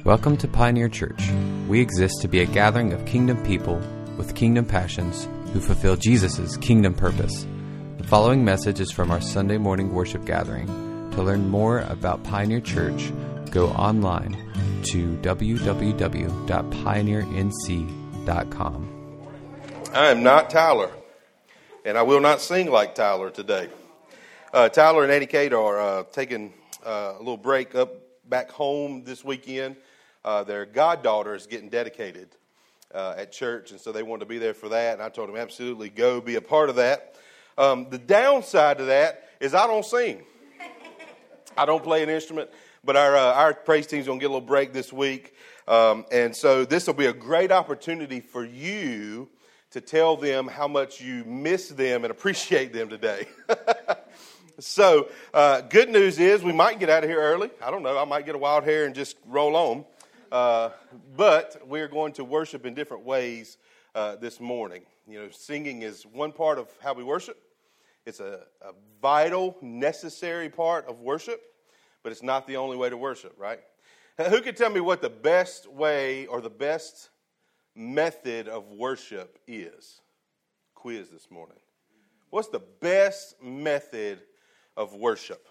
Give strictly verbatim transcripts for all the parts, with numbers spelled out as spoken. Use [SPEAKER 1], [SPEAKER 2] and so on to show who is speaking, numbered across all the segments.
[SPEAKER 1] Welcome to Pioneer Church. We exist to be a gathering of kingdom people with kingdom passions who fulfill Jesus' kingdom purpose. The following message is from our Sunday morning worship gathering. To learn more about Pioneer Church, go online to w w w dot pioneer n c dot com.
[SPEAKER 2] I am not Tyler, and I will not sing like Tyler today. Uh, Tyler and Annie Kate are uh, taking uh, a little break up back home this weekend. Uh, their goddaughter is getting dedicated uh, at church, and so they wanted to be there for that, and I told them, absolutely go be a part of that. Um, the downside to that is I don't sing. I don't play an instrument, but our uh, our praise team's going to get a little break this week, um, and so this will be a great opportunity for you to tell them how much you miss them and appreciate them today. So, uh, good news is we might get out of here early. I don't know. I might get a wild hair and just roll on. Uh, but we're going to worship in different ways uh, this morning. You know, singing is one part of how we worship. It's a, a vital, necessary part of worship, but it's not the only way to worship, right? Who can tell me what the best way or the best method of worship is? Quiz this morning. What's the best method of worship?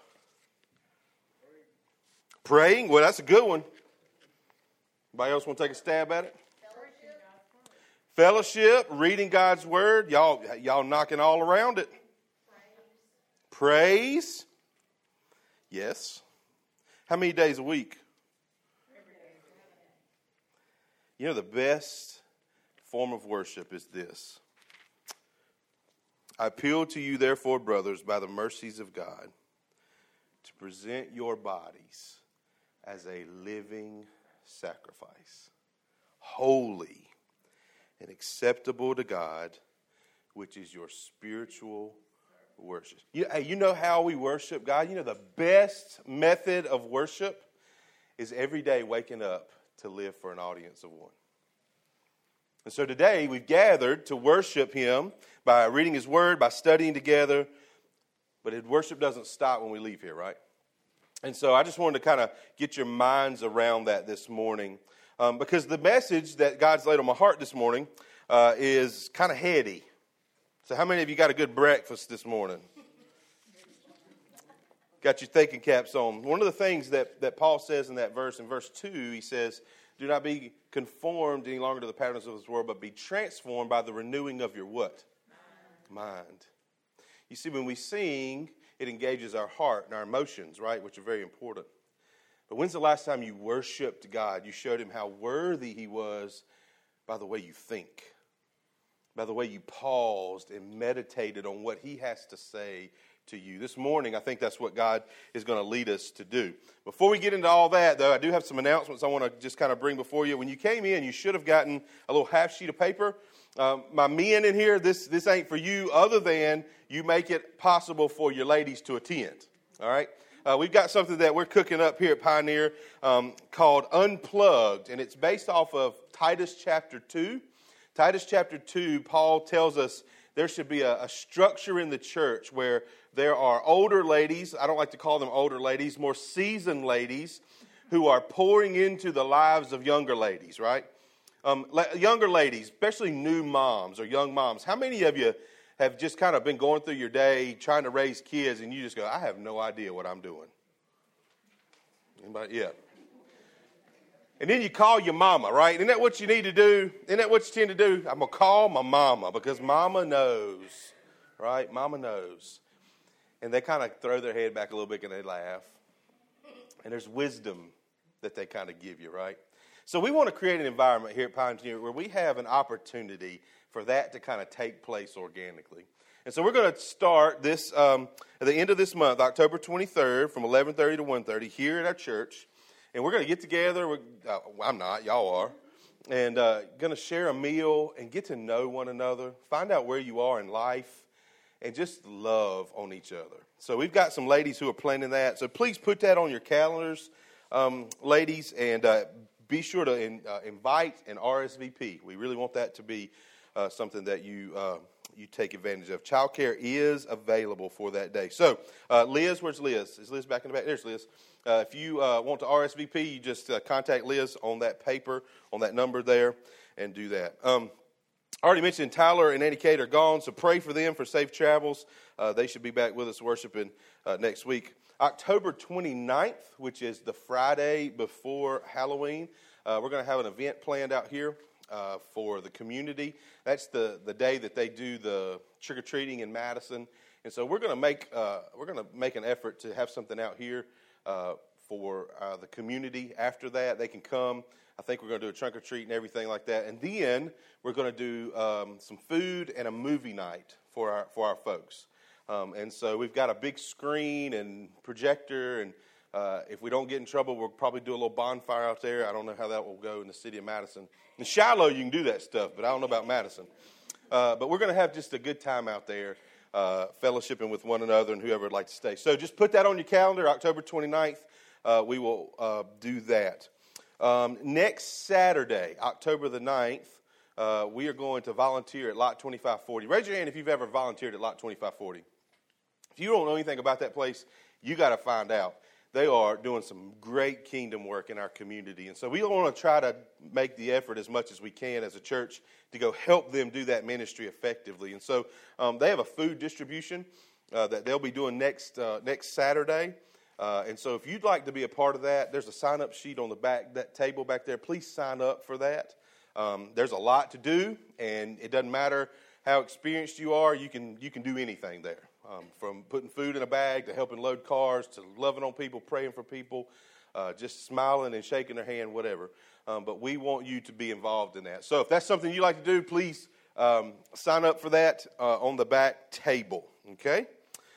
[SPEAKER 2] Praying? Well, that's a good one. Anybody else want to take a stab at it? Fellowship. Fellowship, reading God's Word. Y'all, y'all knocking all around it. Praise. Praise. Yes. How many days a week? You know, the best form of worship is this. I appeal to you, therefore, brothers, by the mercies of God, to present your bodies as a living sacrifice, holy and acceptable to God, which is your spiritual worship. You, hey, you know how we worship God? You know the best method of worship is every day waking up to live for an audience of one. And so today we've gathered to worship Him by reading His Word, by studying together. But worship doesn't stop when we leave here, right? And so I just wanted to kind of get your minds around that this morning. Um, because the message that God's laid on my heart this morning uh, is kind of heady. So how many of you got a good breakfast this morning? Got your thinking caps on. One of the things that, that Paul says in that verse, in verse two, he says, do not be conformed any longer to the patterns of this world, but be transformed by the renewing of your what? Mind. Mind. You see, when we sing, it engages our heart and our emotions, right, which are very important. But when's the last time you worshiped God? You showed Him how worthy He was by the way you think, by the way you paused and meditated on what He has to say to you. This morning, I think that's what God is going to lead us to do. Before we get into all that, though, I do have some announcements I want to just kind of bring before you. When you came in, you should have gotten a little half sheet of paper. Um, my men in here, this this ain't for you other than you make it possible for your ladies to attend. All right? Uh, we've got something that we're cooking up here at Pioneer um, called Unplugged, and it's based off of Titus chapter two. Titus chapter two, Paul tells us there should be a, a structure in the church where there are older ladies, I don't like to call them older ladies, more seasoned ladies who are pouring into the lives of younger ladies, right? Um, younger ladies, especially new moms or young moms, how many of you have just kind of been going through your day trying to raise kids and you just go, I have no idea what I'm doing? Anybody? Yeah. And then you call your mama, right? Isn't that what you need to do? Isn't that what you tend to do? I'm going to call my mama because mama knows, right? Mama knows. And they kind of throw their head back a little bit and they laugh. And there's wisdom that they kind of give you, right? So we want to create an environment here at Pioneer where we have an opportunity for that to kind of take place organically. And so we're going to start this um, at the end of this month, October twenty-third, from eleven thirty to one thirty here at our church. And we're going to get together. We're, uh, I'm not, y'all are. And uh, going to share a meal and get to know one another, find out where you are in life, and just love on each other. So we've got some ladies who are planning that. So please put that on your calendars, um, ladies, and uh, be sure to in, uh, invite and R S V P. We really want that to be uh, something that you uh, you take advantage of. Childcare is available for that day. So, uh, Liz, where's Liz? Is Liz back in the back? There's Liz. Uh, if you uh, want to R S V P, you just uh, contact Liz on that paper, on that number there, and do that. Um, I already mentioned Tyler and Annie Kate are gone, so pray for them for safe travels. Uh, they should be back with us worshiping uh, next week. October twenty-ninth, which is the Friday before Halloween, uh, we're going to have an event planned out here uh, for the community. That's the, the day that they do the trick-or-treating in Madison. And so we're going to make uh, we're going to make an effort to have something out here uh, for uh, the community. After that, they can come. I think we're going to do a trunk or treat and everything like that. And then we're going to do um, some food and a movie night for our for our folks. Um, and so we've got a big screen and projector. And uh, if we don't get in trouble, we'll probably do a little bonfire out there. I don't know how that will go in the city of Madison. In Shiloh, you can do that stuff, but I don't know about Madison. Uh, but we're going to have just a good time out there, uh, fellowshipping with one another and whoever would like to stay. So just put that on your calendar, October twenty-ninth. Uh, we will uh, do that. Um, next Saturday, October the ninth, uh, we are going to volunteer at Lot twenty-five forty. Raise your hand if you've ever volunteered at Lot twenty-five forty. If you don't know anything about that place, you got to find out. They are doing some great kingdom work in our community. And so we want to try to make the effort as much as we can as a church to go help them do that ministry effectively. And so um, they have a food distribution uh, that they'll be doing next uh, next Saturday. Uh, and so if you'd like to be a part of that, there's a sign-up sheet on the back, that table back there. Please sign up for that. Um, there's a lot to do, and it doesn't matter how experienced you are. You can you can do anything there, um, from putting food in a bag to helping load cars to loving on people, praying for people, uh, just smiling and shaking their hand, whatever. Um, but we want you to be involved in that. So if that's something you like to do, please um, sign up for that uh, on the back table, okay?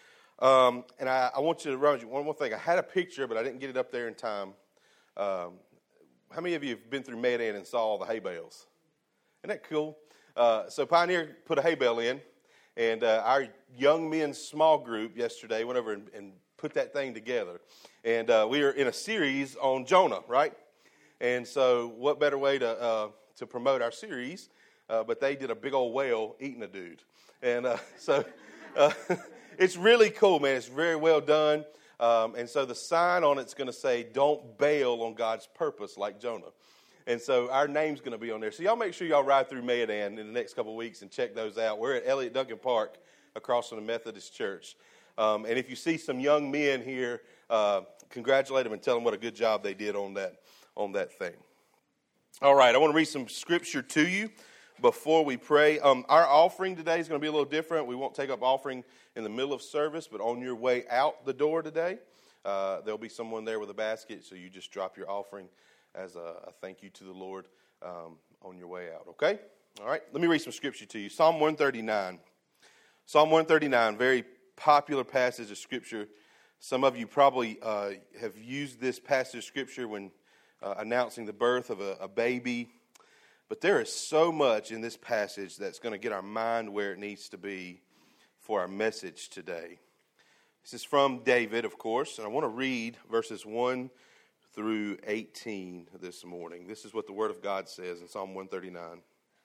[SPEAKER 2] Um, and I, I want you to remind you one more thing. I had a picture, but I didn't get it up there in time. Um, how many of you have been through Medan and saw all the hay bales? Isn't that cool? Uh, so Pioneer put a hay bale in, and uh, our young men's small group yesterday went over and, and put that thing together. And uh, we are in a series on Jonah, right? And so what better way to uh, to promote our series? Uh, but they did a big old whale eating a dude. And uh, so... Uh, It's really cool, man. It's very well done. Um, and so the sign on it's going to say, don't bail on God's purpose like Jonah. And so our name's going to be on there. So y'all make sure y'all ride through Medan in the next couple of weeks and check those out. We're at Elliott Duncan Park across from the Methodist Church. Um, and if you see some young men here, uh, congratulate them and tell them what a good job they did on that, on that thing. All right, I want to read some scripture to you before we pray. Um, our offering today is going to be a little different. We won't take up offering in the middle of service, but on your way out the door today, uh, there'll be someone there with a basket, so you just drop your offering as a, a thank you to the Lord um, on your way out, okay? All right, let me read some scripture to you. Psalm one thirty-nine. Psalm one thirty-nine, very popular passage of scripture. Some of you probably uh, have used this passage of scripture when uh, announcing the birth of a, a baby. But there is so much in this passage that's going to get our mind where it needs to be for our message today. This is from David, of course, and I want to read verses one through eighteen this morning. This is what the Word of God says in Psalm one thirty-nine.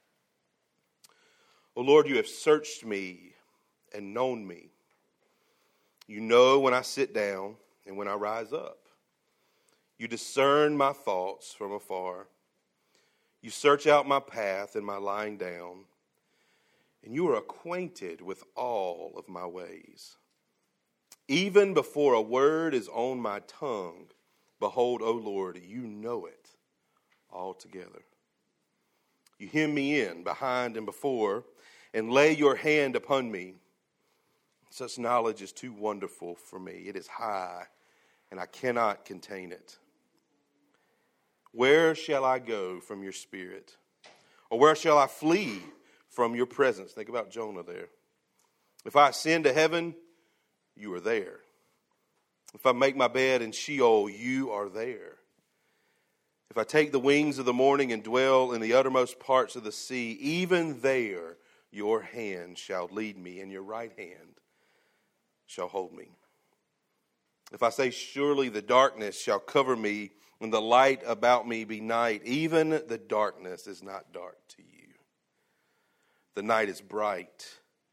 [SPEAKER 2] O Lord, you have searched me and known me. You know when I sit down and when I rise up. You discern my thoughts from afar. You search out my path and my lying down, and you are acquainted with all of my ways. Even before a word is on my tongue, behold, O Lord, you know it altogether. You hem me in behind and before, and lay your hand upon me. Such knowledge is too wonderful for me. It is high, and I cannot contain it. Where shall I go from your spirit? Or where shall I flee from your presence? Think about Jonah there. If I ascend to heaven, you are there. If I make my bed in Sheol, you are there. If I take the wings of the morning and dwell in the uttermost parts of the sea, even there your hand shall lead me, and your right hand shall hold me. If I say, surely the darkness shall cover me, and the light about me be night, even the darkness is not dark to you. The night is bright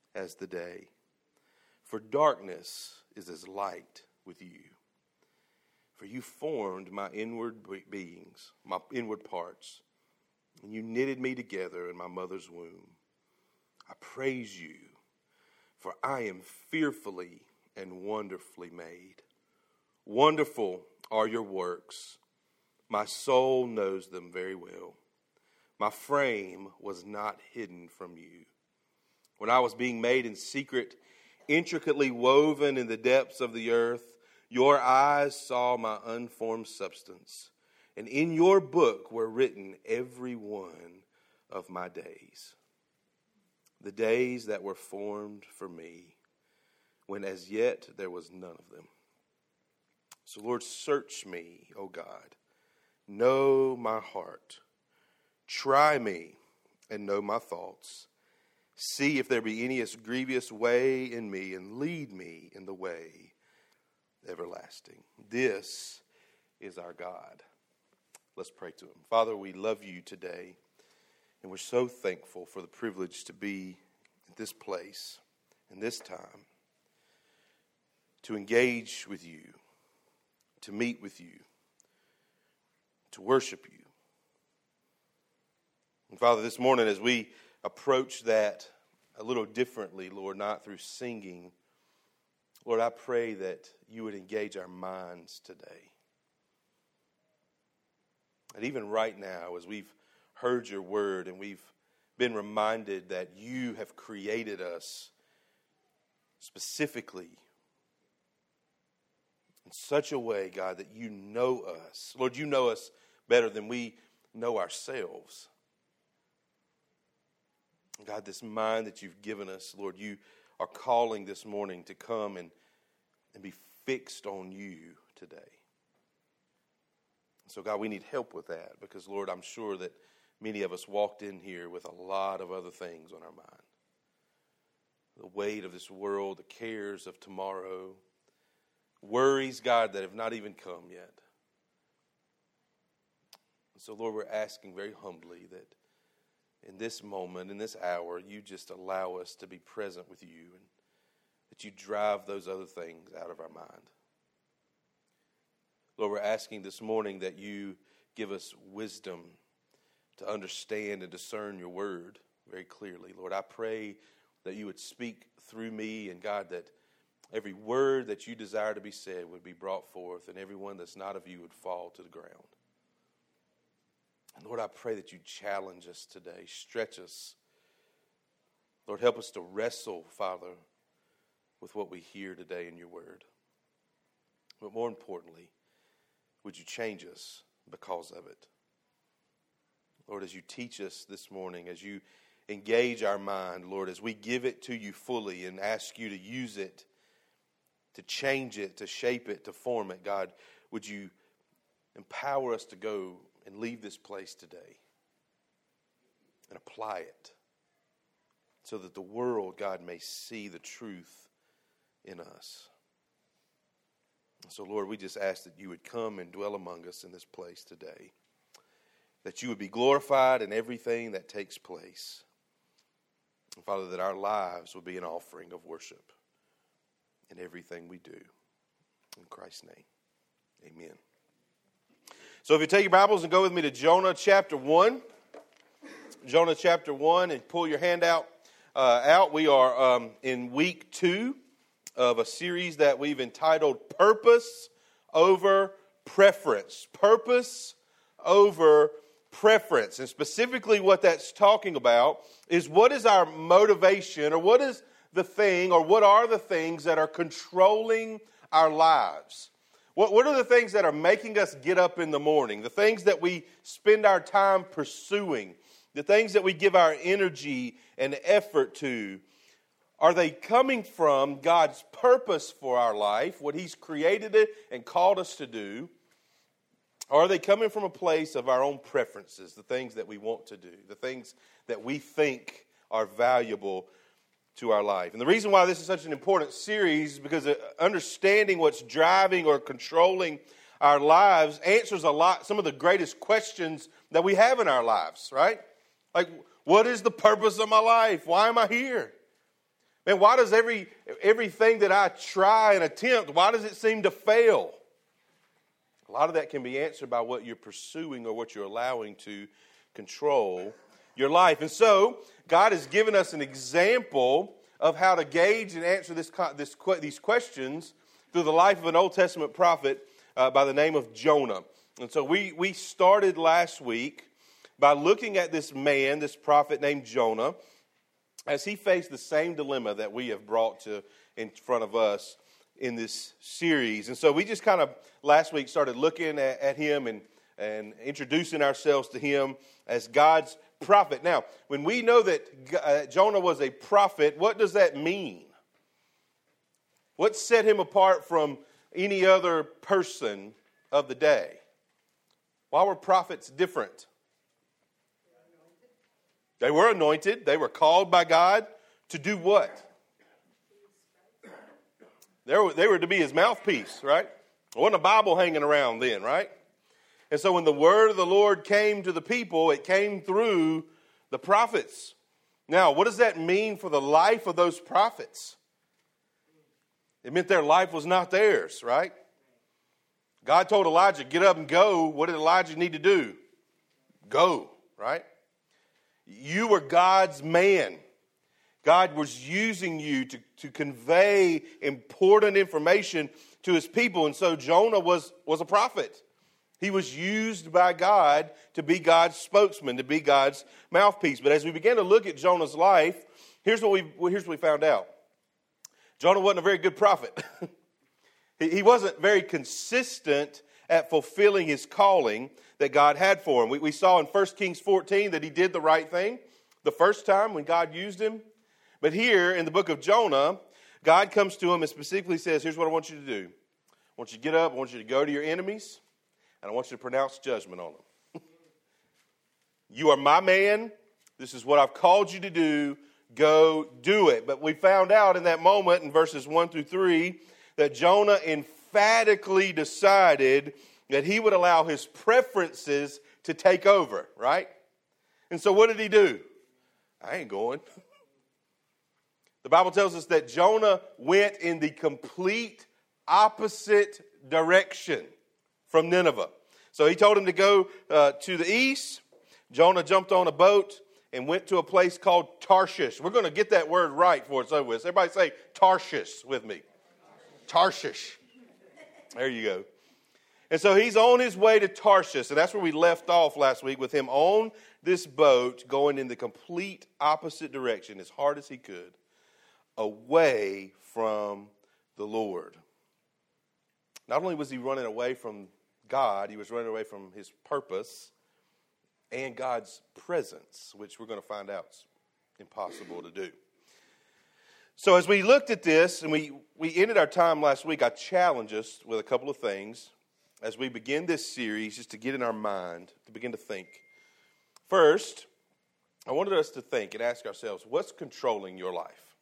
[SPEAKER 2] as the day. For darkness is as light with you. For you formed my inward beings, my inward parts, and you knitted me together in my mother's womb. I praise you, for I am fearfully and wonderfully made. Wonderful are your works. My soul knows them very well. My frame was not hidden from you. When I was being made in secret, intricately woven in the depths of the earth, your eyes saw my unformed substance, and in your book were written every one of my days, the days that were formed for me, when as yet there was none of them. So, Lord, search me, O God. Know my heart. Try me and know my thoughts. See if there be any grievous way in me, and lead me in the way everlasting. This is our God. Let's pray to him. Father, we love you today, and we're so thankful for the privilege to be at this place and this time, to engage with you, to meet with you, to worship you. And Father, this morning as we approach that a little differently, Lord, not through singing, Lord, I pray that you would engage our minds today. And even right now, as we've heard your word and we've been reminded that you have created us specifically in such a way, God, that you know us. Lord, you know us better than we know ourselves. God, this mind that you've given us, Lord, you are calling this morning to come and, and be fixed on you today. So, God, we need help with that because, Lord, I'm sure that many of us walked in here with a lot of other things on our mind. The weight of this world, the cares of tomorrow, worries, God, that have not even come yet. So, Lord, we're asking very humbly that in this moment, in this hour, you just allow us to be present with you and that you drive those other things out of our mind. Lord, we're asking this morning that you give us wisdom to understand and discern your word very clearly. Lord, I pray that you would speak through me, and God, that every word that you desire to be said would be brought forth, and everyone that's not of you would fall to the ground. And Lord, I pray that you challenge us today, stretch us. Lord, help us to wrestle, Father, with what we hear today in your word. But more importantly, would you change us because of it? Lord, as you teach us this morning, as you engage our mind, Lord, as we give it to you fully and ask you to use it, to change it, to shape it, to form it, God, would you empower us to go and leave this place today and apply it so that the world, God, may see the truth in us. So, Lord, we just ask that you would come and dwell among us in this place today, that you would be glorified in everything that takes place. And, Father, that our lives will be an offering of worship in everything we do. In Christ's name, amen. So if you take your Bibles and go with me to Jonah chapter one, Jonah chapter one, and pull your handout uh, out. We are um, in week two of a series that we've entitled Purpose Over Preference. Purpose over preference. And specifically what that's talking about is what is our motivation, or what is the thing, or what are the things that are controlling our lives? What, what are the things that are making us get up in the morning? The things that we spend our time pursuing, the things that we give our energy and effort to, are they coming from God's purpose for our life, what He's created it and called us to do? Or are they coming from a place of our own preferences, the things that we want to do, the things that we think are valuable to our life? And the reason why this is such an important series is because understanding what's driving or controlling our lives answers a lot, some of the greatest questions that we have in our lives, right? Like, what is the purpose of my life? Why am I here? Man, why does every everything that I try and attempt, why does it seem to fail? A lot of that can be answered by what you're pursuing or what you're allowing to control your life. And so, God has given us an example of how to gauge and answer this, this these questions through the life of an Old Testament prophet uh, by the name of Jonah. And so we, we started last week by looking at this man, this prophet named Jonah, as he faced the same dilemma that we have brought to in front of us in this series. And so we just kind of last week started looking at, at him and, and introducing ourselves to him as God's prophet. Now, when we know that uh, Jonah was a prophet, what does that mean? What set him apart from any other person of the day? Why were prophets different? They were anointed. They were called by God to do what? They were, they were to be his mouthpiece, right? There wasn't a Bible hanging around then, right? And so when the word of the Lord came to the people, it came through the prophets. Now, what does that mean for the life of those prophets? It meant their life was not theirs, right? God told Elijah, get up and go. What did Elijah need to do? Go, right? You were God's man. God was using you to, to convey important information to his people. And so Jonah was, was a prophet. He was used by God to be God's spokesman, to be God's mouthpiece. But as we began to look at Jonah's life, here's what we, here's what we found out. Jonah wasn't a very good prophet. he, he wasn't very consistent at fulfilling his calling that God had for him. We, we saw in First Kings fourteen that he did the right thing the first time when God used him. But here in the book of Jonah, God comes to him and specifically says, here's what I want you to do. I want you to get up, I want you to go to your enemies, and I want you to pronounce judgment on them. You are my man. This is what I've called you to do. Go do it. But we found out in that moment in verses one through three that Jonah emphatically decided that he would allow his preferences to take over, right? And so what did he do? I ain't going. The Bible tells us that Jonah went in the complete opposite direction from Nineveh. So he told him to go uh, to the east. Jonah jumped on a boat and went to a place called Tarshish. We're going to get that word right for it's over with. Everybody say Tarshish with me. Tarshish. There you go. And so he's on his way to Tarshish, and that's where we left off last week with him on this boat going in the complete opposite direction as hard as he could, away from the Lord. Not only was he running away from God, he was running away from his purpose and God's presence, which we're going to find out is impossible to do. So as we looked at this, and we, we ended our time last week, I challenged us with a couple of things as we begin this series, just to get in our mind, to begin to think. First, I wanted us to think and ask ourselves, what's controlling your life?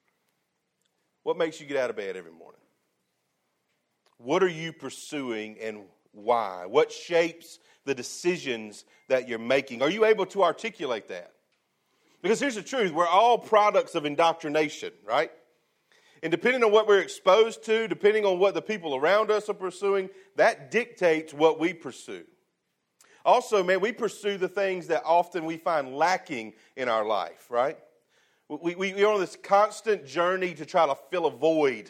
[SPEAKER 2] What makes you get out of bed every morning? What are you pursuing and why? What shapes the decisions that you're making? Are you able to articulate that? Because here's the truth. We're all products of indoctrination, right? And depending on what we're exposed to, depending on what the people around us are pursuing, that dictates what we pursue. Also, man, we pursue the things that often we find lacking in our life, right? We, we, we're on this constant journey to try to fill a void.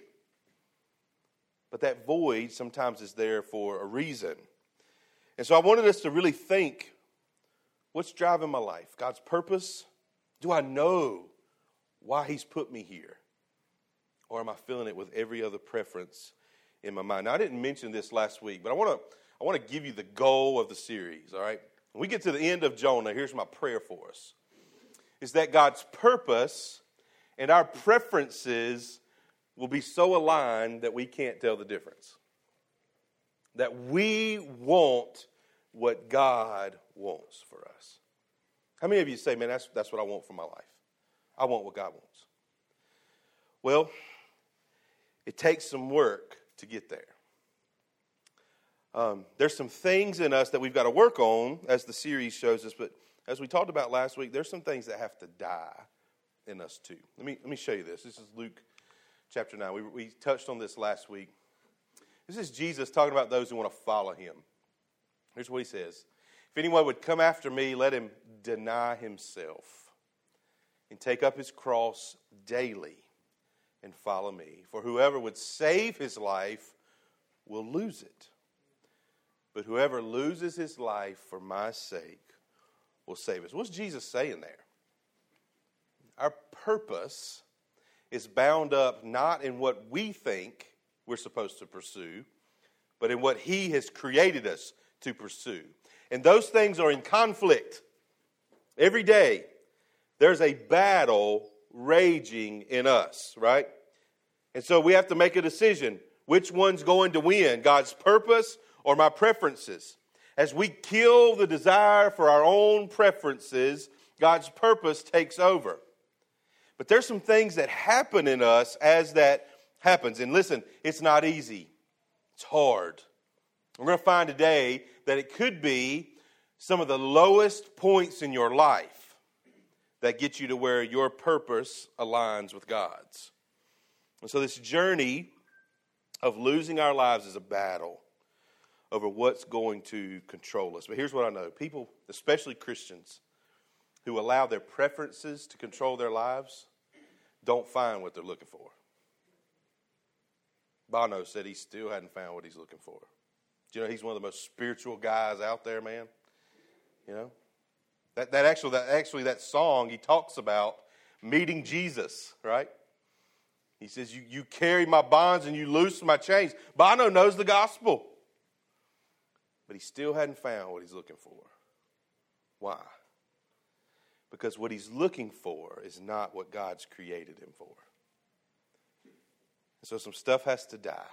[SPEAKER 2] But that void sometimes is there for a reason. And so I wanted us to really think, what's driving my life? God's purpose? Do I know why he's put me here? Or am I filling it with every other preference in my mind? Now, I didn't mention this last week, but I want to I want to give you the goal of the series, all right? When we get to the end of Jonah, here's my prayer for us. Is that God's purpose and our preferences will be so aligned that we can't tell the difference. That we want what God wants for us. How many of you say, man, that's, that's what I want for my life? I want what God wants. Well, it takes some work to get there. Um, there's some things in us that we've got to work on, as the series shows us, but as we talked about last week, there's some things that have to die in us too. Let me let me show you this. This is Luke chapter nine. We, we touched on this last week. This is Jesus talking about those who want to follow him. Here's what he says. If anyone would come after me, let him deny himself and take up his cross daily and follow me. For whoever would save his life will lose it. But whoever loses his life for my sake will save it. What's Jesus saying there? Our purpose is bound up not in what we think we're supposed to pursue, but in what he has created us to pursue. And those things are in conflict. Every day, there's a battle raging in us, right? And so we have to make a decision. Which one's going to win? God's purpose or my preferences? As we kill the desire for our own preferences, God's purpose takes over. But there's some things that happen in us as that happens. And listen, it's not easy. It's hard. We're going to find today that it could be some of the lowest points in your life that get you to where your purpose aligns with God's. And so this journey of losing our lives is a battle over what's going to control us. But here's what I know. People, especially Christians, who allow their preferences to control their lives don't find what they're looking for. Bono said he still hadn't found what he's looking for. Do you know he's one of the most spiritual guys out there, man? You know? That that actually that actually that song he talks about meeting Jesus, right? He says, you, you carry my bonds and you loose my chains. Bono knows the gospel. But he still hadn't found what he's looking for. Why? Because what he's looking for is not what God's created him for. And so some stuff has to die.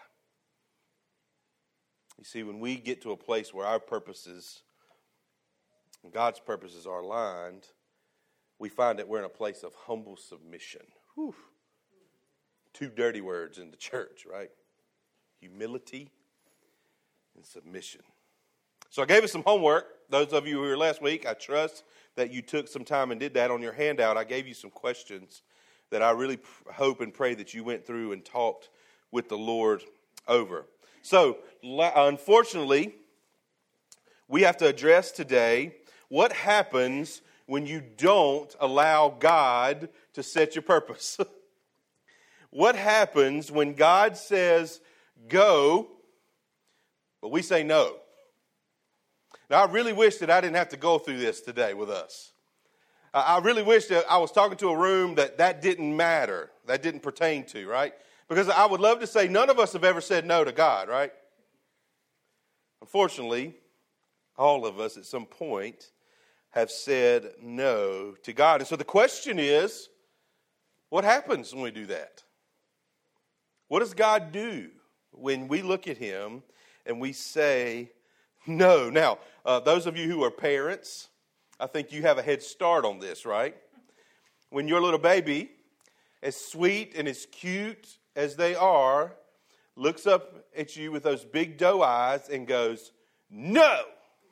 [SPEAKER 2] You see, when we get to a place where our purposes and God's purposes are aligned, we find that we're in a place of humble submission. Whew. Two dirty words in the church, right? Humility and submission. So I gave us some homework. Those of you who were last week, I trust that you took some time and did that. On your handout, I gave you some questions that I really hope and pray that you went through and talked with the Lord over. So, unfortunately, we have to address today what happens when you don't allow God to set your purpose. What happens when God says, go, but we say no? Now, I really wish that I didn't have to go through this today with us. I really wish that I was talking to a room that that didn't matter, that didn't pertain to, right? Because I would love to say none of us have ever said no to God, right? Unfortunately, all of us at some point have said no to God. And so the question is, what happens when we do that? What does God do when we look at him and we say no? Now, uh, those of you who are parents, I think you have a head start on this, right? When your little baby, as sweet and as cute as they are, looks up at you with those big doe eyes and goes, no!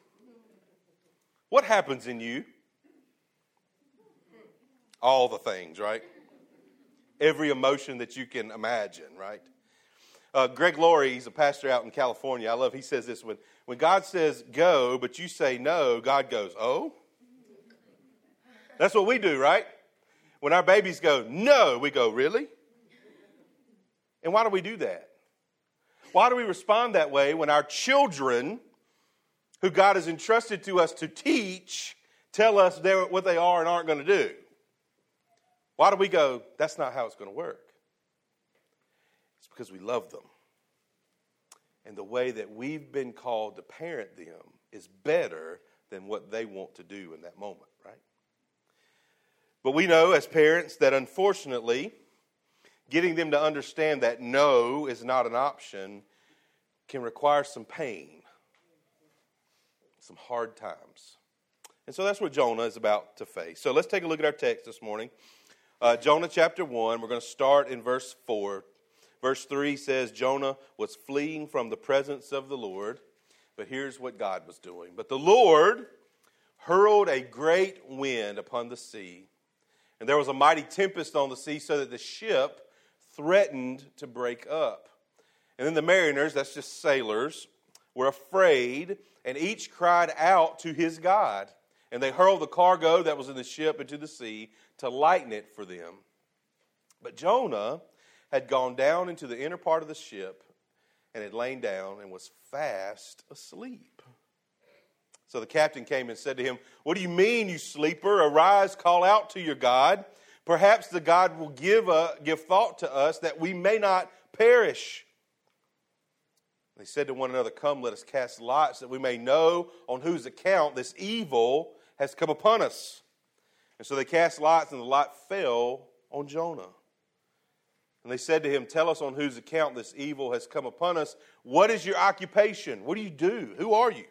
[SPEAKER 2] What happens in you? All the things, right? Every emotion that you can imagine, right? Uh, Greg Laurie, he's a pastor out in California. I love, he says this, when, when God says go, but you say no, God goes, oh? That's what we do, right? When our babies go, no, we go, really? And why do we do that? Why do we respond that way when our children, who God has entrusted to us to teach, tell us they're, what they are and aren't going to do? Why do we go, that's not how it's going to work? It's because we love them. And the way that we've been called to parent them is better than what they want to do in that moment, right? But we know as parents that unfortunately, getting them to understand that no is not an option can require some pain, some hard times. And so that's what Jonah is about to face. So let's take a look at our text this morning. Uh, Jonah chapter one, we're going to start in verse four. Verse three says, Jonah was fleeing from the presence of the Lord, but here's what God was doing. But the Lord hurled a great wind upon the sea, And there was a mighty tempest on the sea, so that the ship threatened to break up. And then the mariners, that's just sailors, were afraid, and each cried out to his God. And they hurled the cargo that was in the ship into the sea to lighten it for them. But Jonah had gone down into the inner part of the ship and had lain down and was fast asleep. So the captain came and said to him, "What do you mean, you sleeper? Arise, call out to your God. Perhaps the God will give, a, give thought to us that we may not perish." They said to one another, "Come, let us cast lots that we may know on whose account this evil has come upon us." And so they cast lots, and the lot fell on Jonah. And they said to him, "Tell us on whose account this evil has come upon us. What is your occupation? What do you do? Who are you?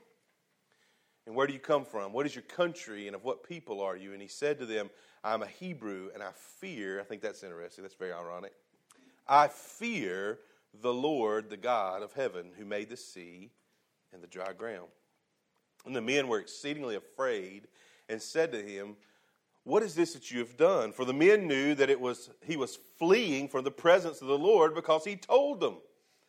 [SPEAKER 2] And where do you come from? What is your country, and of what people are you?" And he said to them, "I'm a Hebrew, and I fear," I think that's interesting, that's very ironic, "I fear the Lord, the God of heaven, who made the sea and the dry ground." And the men were exceedingly afraid and said to him, "What is this that you have done?" For the men knew that it was he was fleeing from the presence of the Lord, because he told them.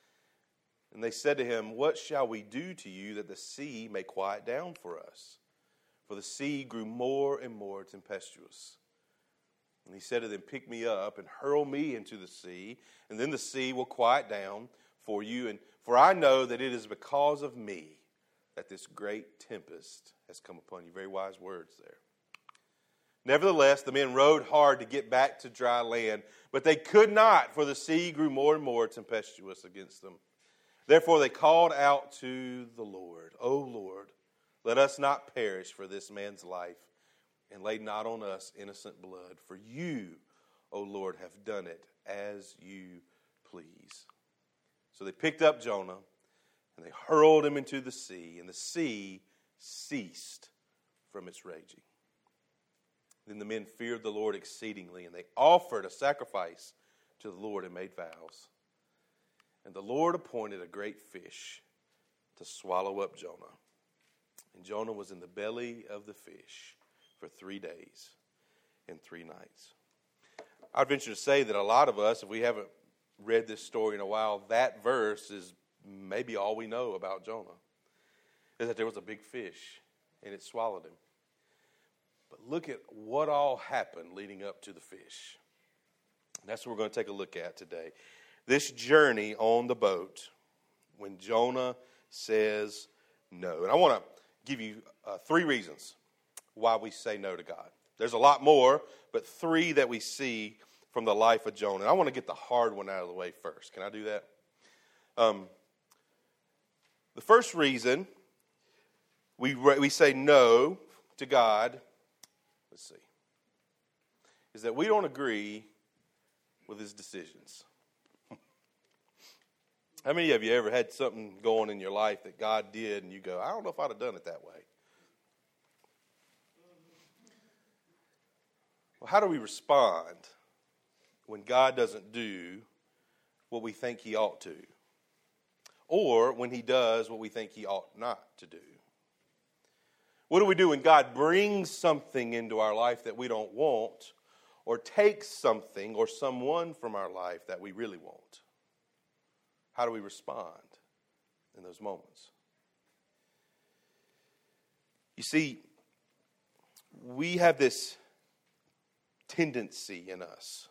[SPEAKER 2] And they said to him, "What shall we do to you that the sea may quiet down for us?" For the sea grew more and more tempestuous. And he said to them, "Pick me up and hurl me into the sea, and then the sea will quiet down for you. And for I know that it is because of me that this great tempest has come upon you." Very wise words there. Nevertheless, the men rowed hard to get back to dry land, but they could not, for the sea grew more and more tempestuous against them. Therefore they called out to the Lord, "O Lord, let us not perish for this man's life, and lay not on us innocent blood. For you, O Lord, have done it as you please." So they picked up Jonah, and they hurled him into the sea, and the sea ceased from its raging. Then the men feared the Lord exceedingly, and they offered a sacrifice to the Lord and made vows. And the Lord appointed a great fish to swallow up Jonah. And Jonah was in the belly of the fish for three days and three nights. I'd venture to say that a lot of us, if we haven't read this story in a while, that verse is maybe all we know about Jonah. Is that there was a big fish and it swallowed him. But look at what all happened leading up to the fish. That's what we're going to take a look at today. This journey on the boat when Jonah says no. And I want to give you uh, three reasons why we say no to God. There's a lot more, but three that we see from the life of Jonah. And I want to get the hard one out of the way first. Can I do that? Um, the first reason we we say no to God, let's see, is that we don't agree with his decisions. How many of you ever had something going in your life that God did and you go, "I don't know if I'd have done it that way"? Well, how do we respond when God doesn't do what we think he ought to? Or when he does what we think he ought not to do? What do we do when God brings something into our life that we don't want, or takes something or someone from our life that we really want? How do we respond in those moments? You see, we have this tendency in us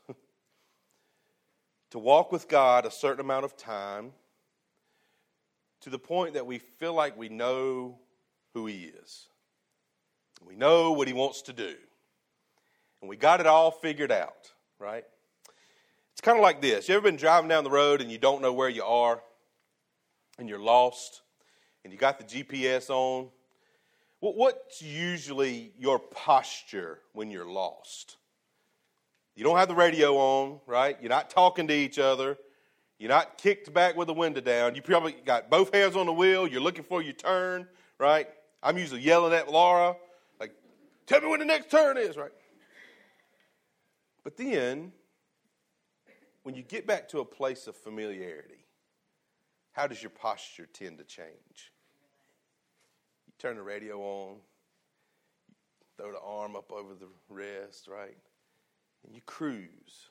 [SPEAKER 2] to walk with God a certain amount of time to the point that we feel like we know who he is. We know what he wants to do. And we got it all figured out, right? It's kind of like this. You ever been driving down the road and you don't know where you are and you're lost and you got the G P S on? What's usually your posture when you're lost? You don't have the radio on, right? You're not talking to each other. You're not kicked back with the window down. You probably got both hands on the wheel. You're looking for your turn, right? I'm usually yelling at Laura, like, "Tell me when the next turn is," right? But then, when you get back to a place of familiarity, how does your posture tend to change? You turn the radio on, throw the arm up over the wrist, right? and you cruise.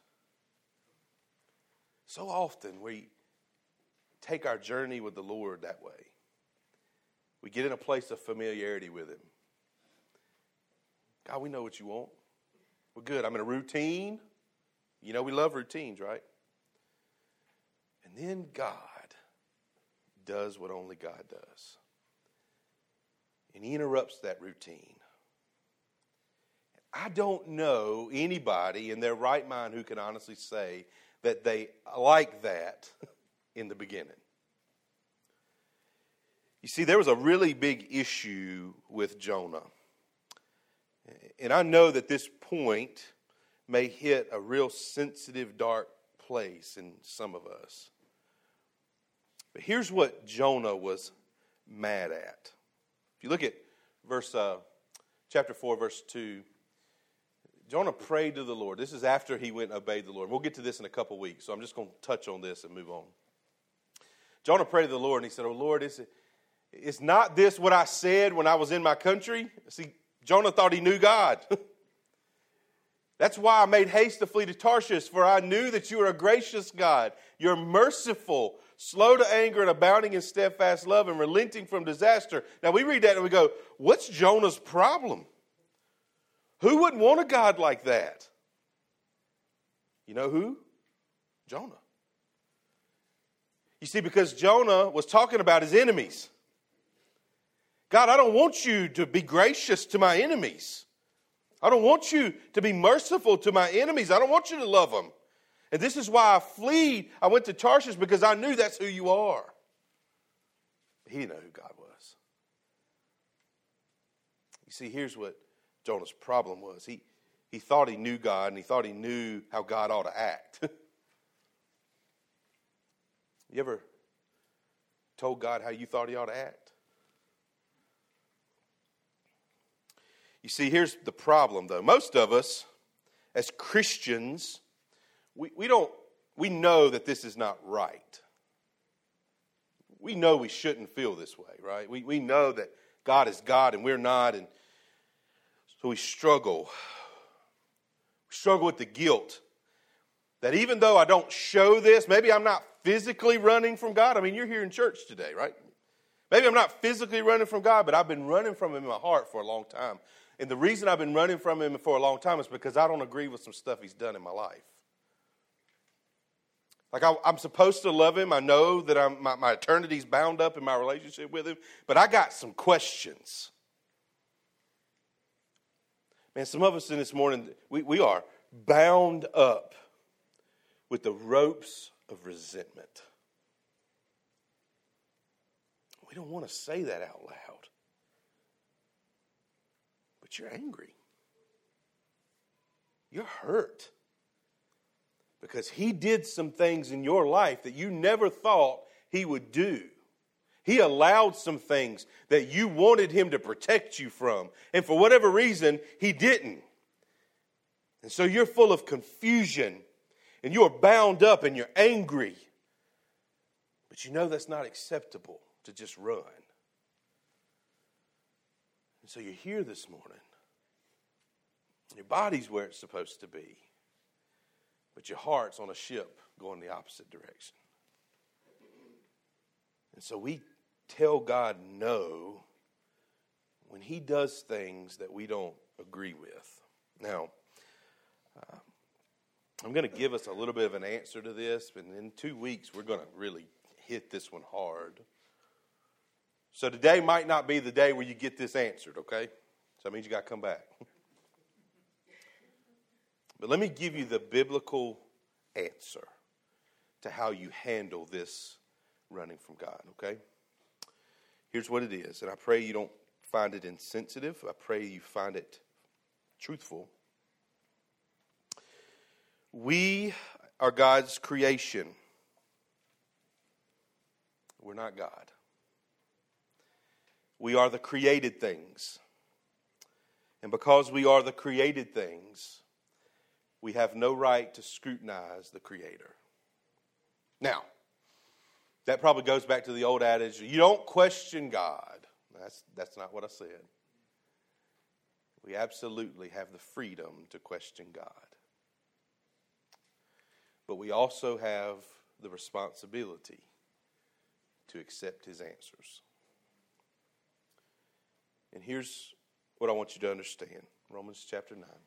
[SPEAKER 2] So often we take our journey with the Lord that way. We get in a place of familiarity with Him. God, we know what you want. We're good. I'm in a routine. You know we love routines, right? And then God does what only God does. And He interrupts that routine. I don't know anybody in their right mind who can honestly say that they like that in the beginning. You see, there was a really big issue with Jonah. And I know that this point may hit a real sensitive, dark place in some of us. But here's what Jonah was mad at. If you look at verse, uh, chapter four, verse two, Jonah prayed to the Lord. This is after he went and obeyed the Lord. We'll get to this in a couple weeks, so I'm just going to touch on this and move on. Jonah prayed to the Lord, and he said, "Oh Lord, is it, is not this what I said when I was in my country?" See, Jonah thought he knew God. That's why I made haste to flee to Tarshish, for I knew that you are a gracious God. You're merciful, slow to anger, and abounding in steadfast love, and relenting from disaster. Now we read that and we go, what's Jonah's problem? Who wouldn't want a God like that? You know who? Jonah. You see, because Jonah was talking about his enemies. God, I don't want you to be gracious to my enemies. I don't want you to be merciful to my enemies. I don't want you to love them. And this is why I fled. I went to Tarshish because I knew that's who you are. He didn't know who God was. You see, here's what Jonah's problem was. He, he thought he knew God, and he thought he knew how God ought to act. You ever told God how you thought He ought to act? You see, here's the problem, though. Most of us, as Christians, we, we don't, we know that this is not right. We know we shouldn't feel this way, right? We, we know that God is God and we're not, and so we struggle. We struggle with the guilt that even though I don't show this, maybe I'm not physically running from God. I mean, you're here in church today, right? Maybe I'm not physically running from God, but I've been running from Him in my heart for a long time. And the reason I've been running from Him for a long time is because I don't agree with some stuff He's done in my life. Like I, I'm supposed to love Him. I know that I'm, my, my eternity's bound up in my relationship with Him. But I got some questions. Man, some of us in this morning, we, we are bound up with the ropes of resentment. We don't want to say that out loud. But you're angry. You're hurt. Because He did some things in your life that you never thought He would do. He allowed some things that you wanted Him to protect you from. And for whatever reason, He didn't. And so you're full of confusion. And you're bound up and you're angry. But you know that's not acceptable to just run. And so you're here this morning. Your body's where it's supposed to be. But your heart's on a ship going the opposite direction. And so we tell God no when He does things that we don't agree with. Now, uh, I'm going to give us a little bit of an answer to this, but in two weeks we're going to really hit this one hard. So today might not be the day where you get this answered, okay? So that means you got to come back. But let me give you the biblical answer to how you handle this running from God, okay? Here's what it is, and I pray you don't find it insensitive. I pray you find it truthful. We are God's creation. We're not God. We are the created things. And because we are the created things, we have no right to scrutinize the Creator. Now, that probably goes back to the old adage, you don't question God. That's, that's not what I said. We absolutely have the freedom to question God. but we also have the responsibility to accept his answers. And here's what I want you to understand. Romans chapter nine.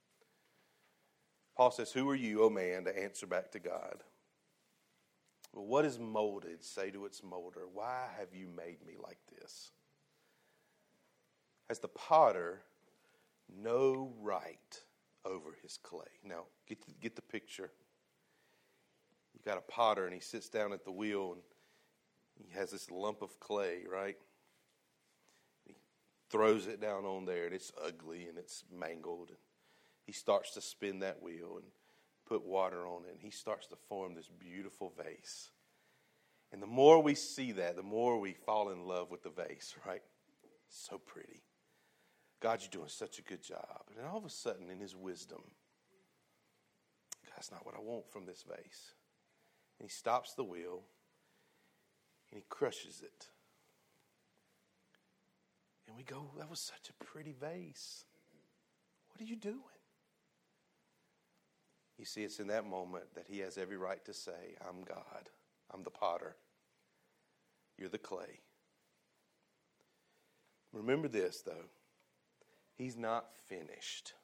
[SPEAKER 2] Paul says, who are you, O man, to answer back to God? Well, what is molded? Say to its molder, why have you made me like this? Has the potter no right over his clay? Now, get the, get the picture. You've got a potter, and he sits down at the wheel, and he has this lump of clay, right? He throws it down on there, and it's ugly, and it's mangled. And he starts to spin that wheel and put water on it, and he starts to form this beautiful vase. And the more we see that, the more we fall in love with the vase, right? So pretty. God, you're doing such a good job. And then all of a sudden, in his wisdom, that's not what I want from this vase. And he stops the wheel, and he crushes it. And we go, that was such a pretty vase. What are you doing? You see, it's in that moment that he has every right to say, I'm God. I'm the potter. You're the clay. Remember this, though. He's not finished.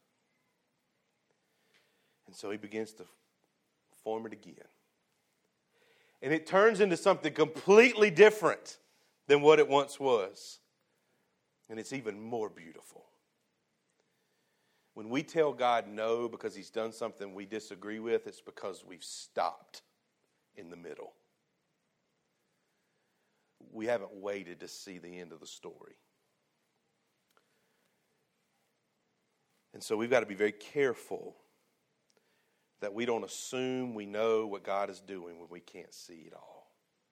[SPEAKER 2] And so he begins to form it again. And it turns into something completely different than what it once was. And it's even more beautiful. When we tell God no because he's done something we disagree with, it's because we've stopped in the middle. We haven't waited to see the end of the story. And so we've got to be very careful that we don't assume we know what God is doing when we can't see it all.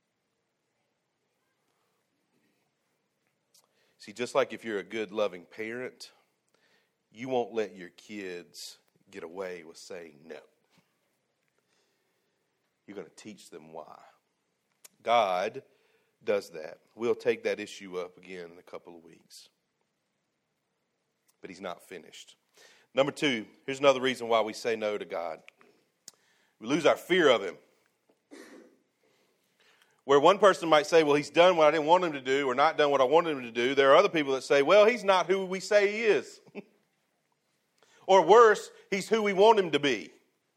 [SPEAKER 2] See, just like if you're a good, loving parent, you won't let your kids get away with saying no. You're going to teach them why. God does that. We'll take that issue up again in a couple of weeks. But he's not finished. Number two, here's another reason why we say no to God. We lose our fear of him. Where one person might say, well, he's done what I didn't want him to do or not done what I wanted him to do, there are other people that say, well, he's not who we say he is. Or worse, he's who we want him to be.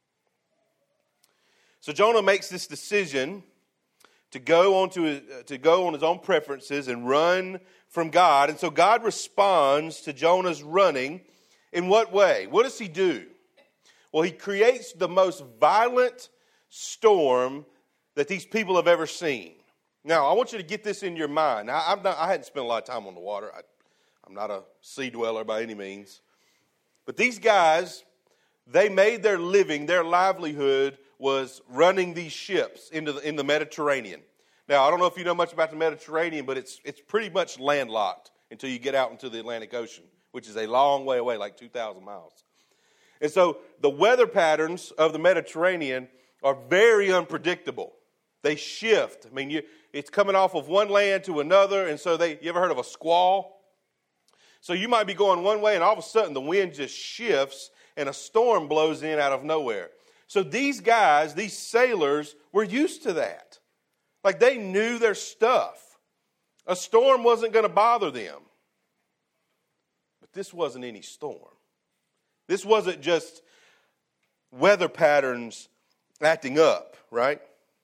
[SPEAKER 2] So Jonah makes this decision to go on to his, uh, to go on his own preferences and run from God. And so God responds to Jonah's running. In what way? What does he do? Well, he creates the most violent storm that these people have ever seen. Now, I want you to get this in your mind. Now, I'm not, I hadn't spent a lot of time on the water. I, I'm not a sea dweller by any means. But these guys, they made their living, their livelihood was running these ships into the, in the Mediterranean. Now, I don't know if you know much about the Mediterranean, but it's it's pretty much landlocked until you get out into the Atlantic Ocean, which is a long way away, like two thousand miles. And so the weather patterns of the Mediterranean are very unpredictable. They shift. I mean, you, it's coming off of one land to another, and so they, you ever heard of a squall? So you might be going one way, and all of a sudden the wind just shifts, and a storm blows in out of nowhere. So these guys, these sailors, were used to that. Like they knew their stuff. A storm wasn't going to bother them. But this wasn't any storm. This wasn't just weather patterns acting up, right?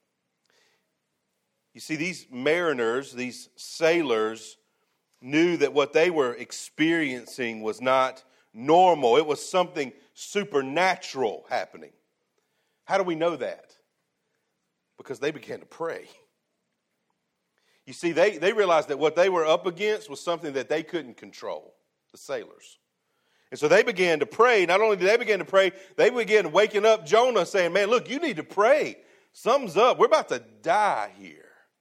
[SPEAKER 2] You see, these mariners, these sailors, knew that what they were experiencing was not normal. It was something supernatural happening. How do we know that? Because they began to pray. You see, they, they realized that what they were up against was something that they couldn't control, the sailors. And so they began to pray. Not only did they begin to pray, they began waking up Jonah saying, man, look, you need to pray. Something's up. We're about to die here.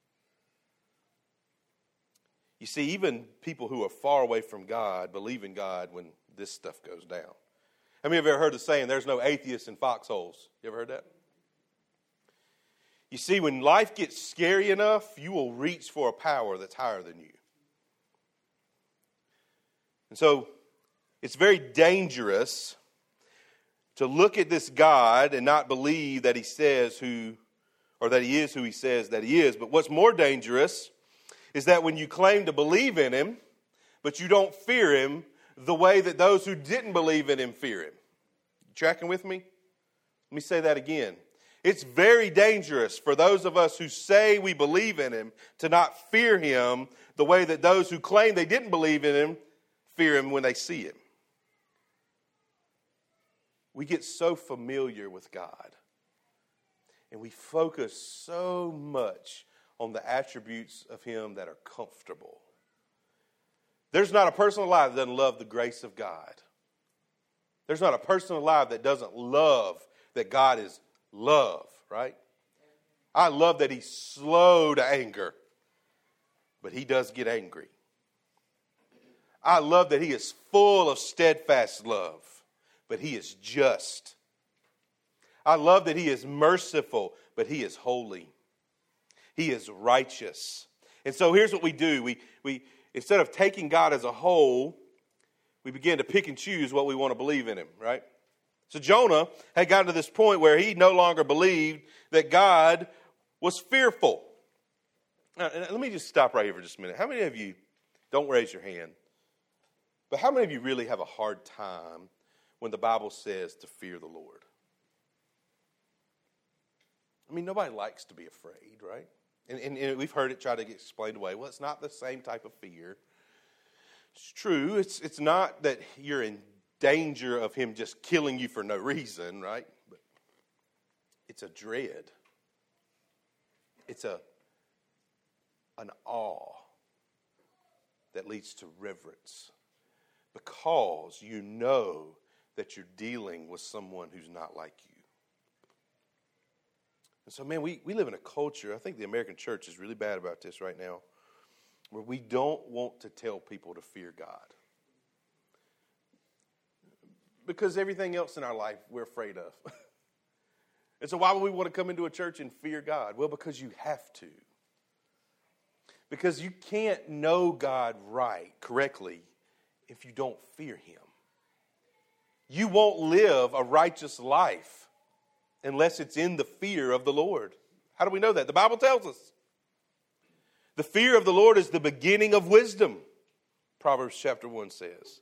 [SPEAKER 2] You see, even people who are far away from God believe in God when this stuff goes down. How many of you have ever heard the saying, there's no atheists in foxholes? You ever heard that? You see, when life gets scary enough, you will reach for a power that's higher than you. And so, it's very dangerous to look at this God and not believe that he says who, or that he is who he says that he is. But what's more dangerous is that when you claim to believe in him, but you don't fear him the way that those who didn't believe in him fear him. You tracking with me? Let me say that again. It's very dangerous for those of us who say we believe in him to not fear him the way that those who claim they didn't believe in him fear him when they see him. We get so familiar with God, and we focus so much on the attributes of him that are comfortable. There's not a person alive that doesn't love the grace of God. There's not a person alive that doesn't love that God is love, right? I love that he's slow to anger, but he does get angry. I love that he is full of steadfast love, but he is just. I love that he is merciful, but he is holy. He is righteous. And so here's what we do. We, we instead of taking God as a whole, we begin to pick and choose what we want to believe in him, right? So Jonah had gotten to this point where he no longer believed that God was fearful. Now, let me just stop right here for just a minute. How many of you, don't raise your hand, but how many of you really have a hard time when the Bible says to fear the Lord? I mean, nobody likes to be afraid, right? And, and, and we've heard it try to get explained away. Well, it's not the same type of fear. It's true. It's, it's not that you're in danger of him just killing you for no reason, right? But it's a dread. It's a an awe that leads to reverence, because you know that you're dealing with someone who's not like you. And so, man, we, we live in a culture, I think the American church is really bad about this right now, where we don't want to tell people to fear God. Because everything else in our life we're afraid of. And so why would we want to come into a church and fear God? Well, because you have to. Because you can't know God right, correctly, if you don't fear him. You won't live a righteous life unless it's in the fear of the Lord. How do we know that? The Bible tells us. The fear of the Lord is the beginning of wisdom, Proverbs chapter one says.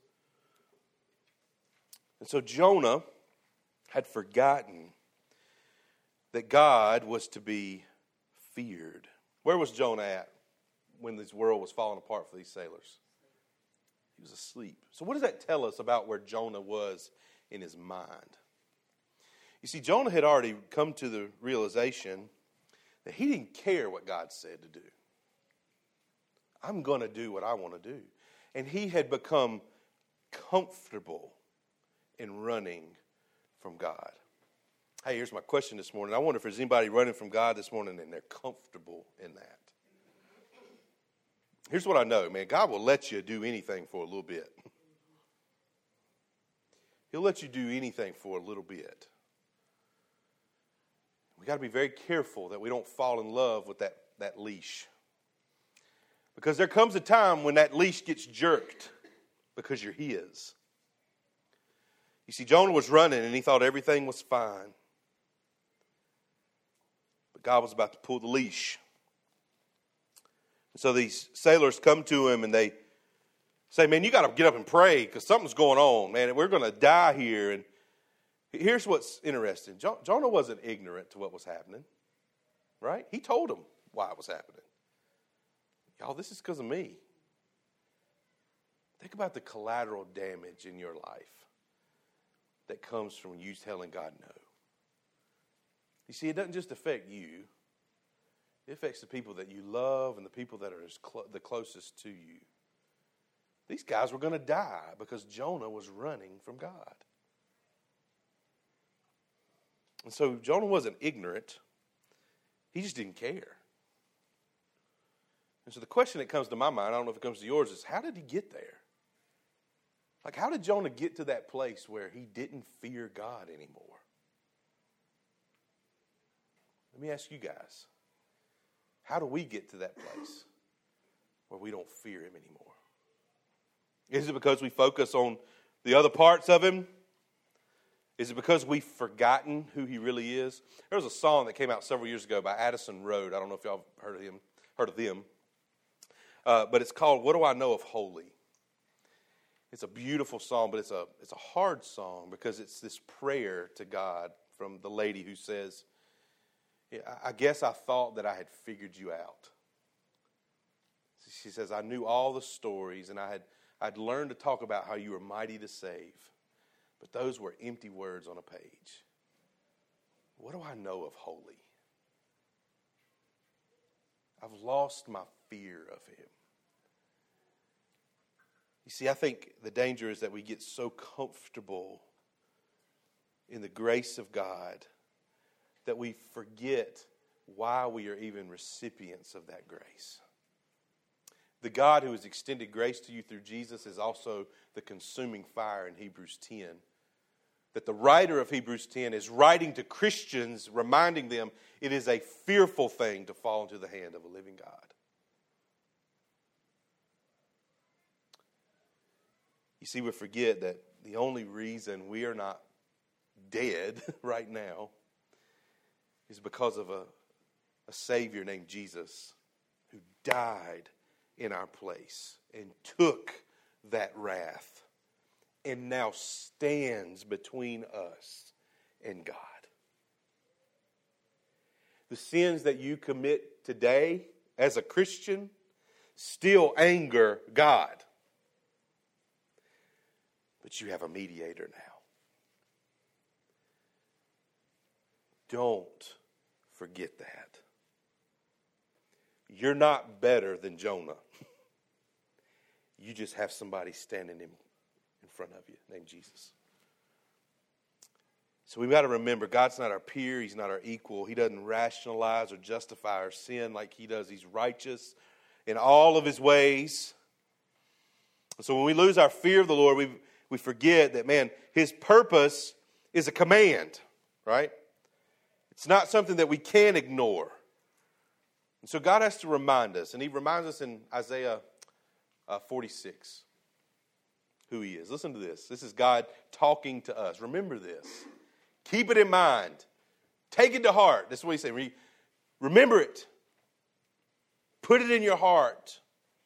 [SPEAKER 2] And so Jonah had forgotten that God was to be feared. Where was Jonah at when this world was falling apart for these sailors? He was asleep. So what does that tell us about where Jonah was in his mind? You see, Jonah had already come to the realization that he didn't care what God said to do. I'm going to do what I want to do. And he had become comfortable in running from God. Hey, here's my question this morning. I wonder if there's anybody running from God this morning and they're comfortable in that. Here's what I know, man. God will let you do anything for a little bit. He'll let you do anything for a little bit. We got to be very careful that we don't fall in love with that, that leash. Because there comes a time when that leash gets jerked because you're his. You see, Jonah was running and he thought everything was fine. But God was about to pull the leash. And so these sailors come to him and they say, man, you got to get up and pray because something's going on, man, and we're going to die here. And here's what's interesting. Jo- Jonah wasn't ignorant to what was happening, right? He told them why it was happening. Y'all, this is because of me. Think about the collateral damage in your life that comes from you telling God no. You see, it doesn't just affect you. It affects the people that you love and the people that are as clo- the closest to you. These guys were going to die because Jonah was running from God. And so Jonah wasn't ignorant. He just didn't care. And so the question that comes to my mind, I don't know if it comes to yours, is how did he get there? Like, how did Jonah get to that place where he didn't fear God anymore? Let me ask you guys, how do we get to that place where we don't fear him anymore? Is it because we focus on the other parts of him? Is it because we've forgotten who he really is? There was a song that came out several years ago by Addison Road. I don't know if y'all have heard of him, heard of them. Uh, but it's called "What Do I Know of Holy?" It's a beautiful song, but it's a it's a hard song because it's this prayer to God from the lady who says, yeah, I guess I thought that I had figured you out. She says, I knew all the stories, and I had I'd learned to talk about how you were mighty to save. But those were empty words on a page. What do I know of holy? I've lost my fear of him. You see, I think the danger is that we get so comfortable in the grace of God that we forget why we are even recipients of that grace. The God who has extended grace to you through Jesus is also the consuming fire in Hebrews ten. That the writer of Hebrews ten is writing to Christians, reminding them it is a fearful thing to fall into the hand of a living God. You see, we forget that the only reason we are not dead right now is because of a, a Savior named Jesus who died in our place and took that wrath and now stands between us and God. The sins that you commit today as a Christian still anger God. But you have a mediator now. Don't forget that. You're not better than Jonah. You just have somebody standing in, in front of you named Jesus. So we've got to remember, God's not our peer. He's not our equal. He doesn't rationalize or justify our sin like he does. He's righteous in all of his ways. So when we lose our fear of the Lord, we we forget that, man, his purpose is a command, right? It's not something that we can ignore. And so God has to remind us, and he reminds us in Isaiah uh, forty-six who he is. Listen to this. This is God talking to us. Remember this. Keep it in mind. Take it to heart. That's what he's saying. Remember it. Put it in your heart.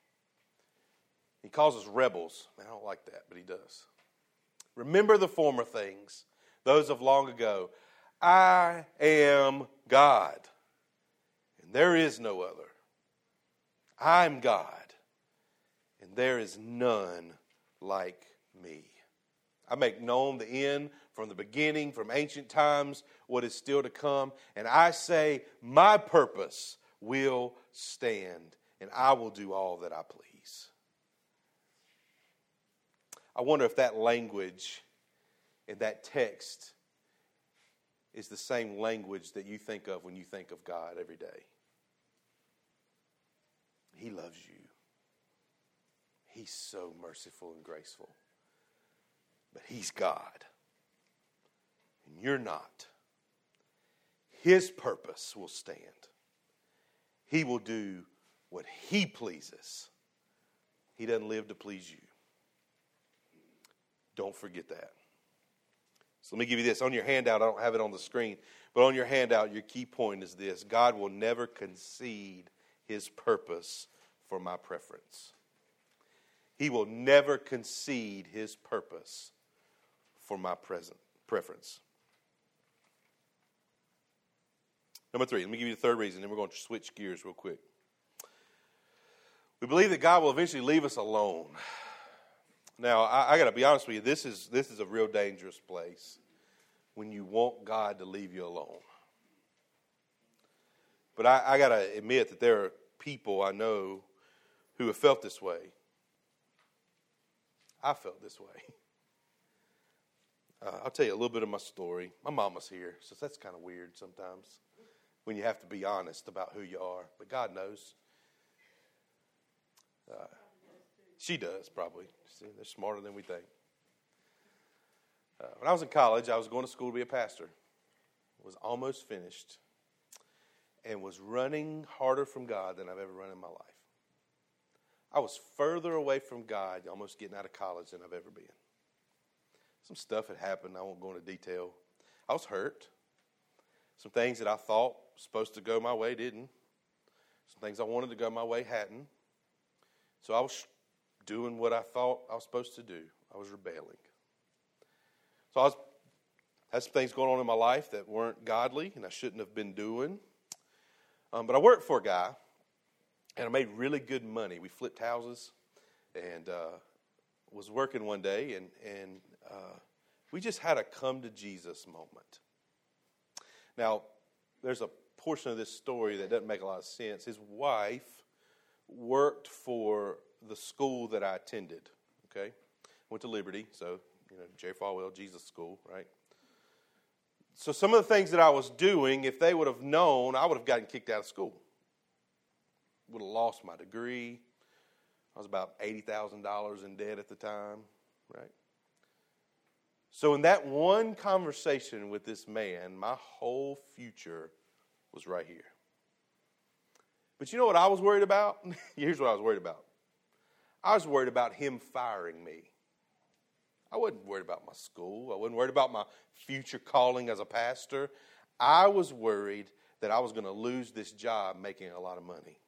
[SPEAKER 2] He calls us rebels. I don't like that, but he does. Remember the former things, those of long ago. I am God, and there is no other. I'm God, and there is none like me. I make known the end from the beginning, from ancient times, what is still to come. And I say, my purpose will stand, and I will do all that I please. I wonder if that language in that text is the same language that you think of when you think of God every day. He loves you. He's so merciful and graceful. But he's God. And you're not. His purpose will stand. He will do what he pleases. He doesn't live to please you. Don't forget that. So let me give you this. On your handout, I don't have it on the screen, but on your handout, your key point is this. God will never concede his purpose for my preference. He will never concede his purpose for my present preference. Number three, let me give you the third reason, then we're going to switch gears real quick. We believe that God will eventually leave us alone. Now, I, I got to be honest with you, this is this is a real dangerous place when you want God to leave you alone. But I, I got to admit that there are people I know who have felt this way. I felt this way. Uh, I'll tell you a little bit of my story. My mama's here, so that's kind of weird sometimes when you have to be honest about who you are. But God knows. Uh, she does, probably. See, they're smarter than we think. Uh, when I was in college, I was going to school to be a pastor. Was almost finished and was running harder from God than I've ever run in my life. I was further away from God, almost getting out of college, than I've ever been. some stuff had happened. I won't go into detail. I was hurt. Some things that I thought were supposed to go my way didn't. Some things I wanted to go my way hadn't. So I was doing what I thought I was supposed to do. I was rebelling. So I was, had some things going on in my life that weren't godly and I shouldn't have been doing. Um, but I worked for a guy, and I made really good money. We flipped houses, and uh, was working one day, and, and uh, we just had a come-to-Jesus moment. Now, there's a portion of this story that doesn't make a lot of sense. His wife worked for the school that I attended, okay? Went to Liberty, so, you know, Jerry Falwell, Jesus School, right? So some of the things that I was doing, if they would have known, I would have gotten kicked out of school. Would have lost my degree. I was about eighty thousand dollars in debt at the time, right? So in that one conversation with this man, my whole future was right here. But you know what I was worried about? Here's what I was worried about. I was worried about him firing me. I wasn't worried about my school. I wasn't worried about my future calling as a pastor. I was worried that I was going to lose this job making a lot of money.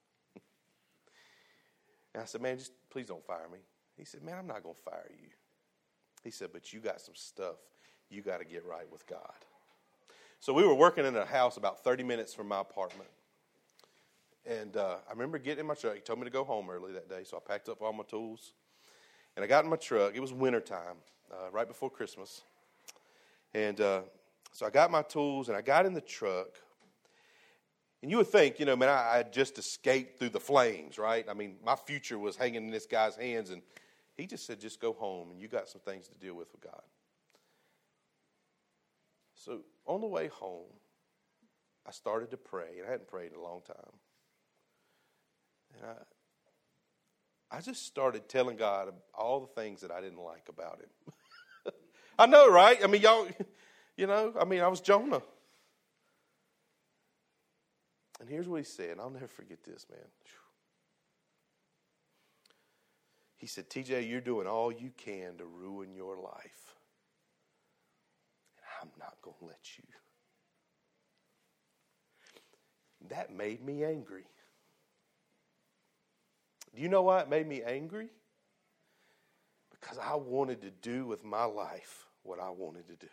[SPEAKER 2] And I said, man, just please don't fire me. He said, man, I'm not going to fire you. He said, but you got some stuff you got to get right with God. So we were working in a house about thirty minutes from my apartment. And uh, I remember getting in my truck. He told me to go home early that day, so I packed up all my tools. And I got in my truck. It was wintertime, uh, right before Christmas. And uh, so I got my tools, and I got in the truck. And you would think, you know, man, I, I had just escaped through the flames, right? I mean, my future was hanging in this guy's hands, and he just said, just go home, and you got some things to deal with with God. So on the way home, I started to pray, and I hadn't prayed in a long time. And I, I just started telling God all the things that I didn't like about him. I know, right? I mean, y'all, you know, I mean, I was Jonah. And here's what he said. I'll never forget this, man. He said, T J, you're doing all you can to ruin your life. And I'm not going to let you. That made me angry. Do you know why it made me angry? Because I wanted to do with my life what I wanted to do.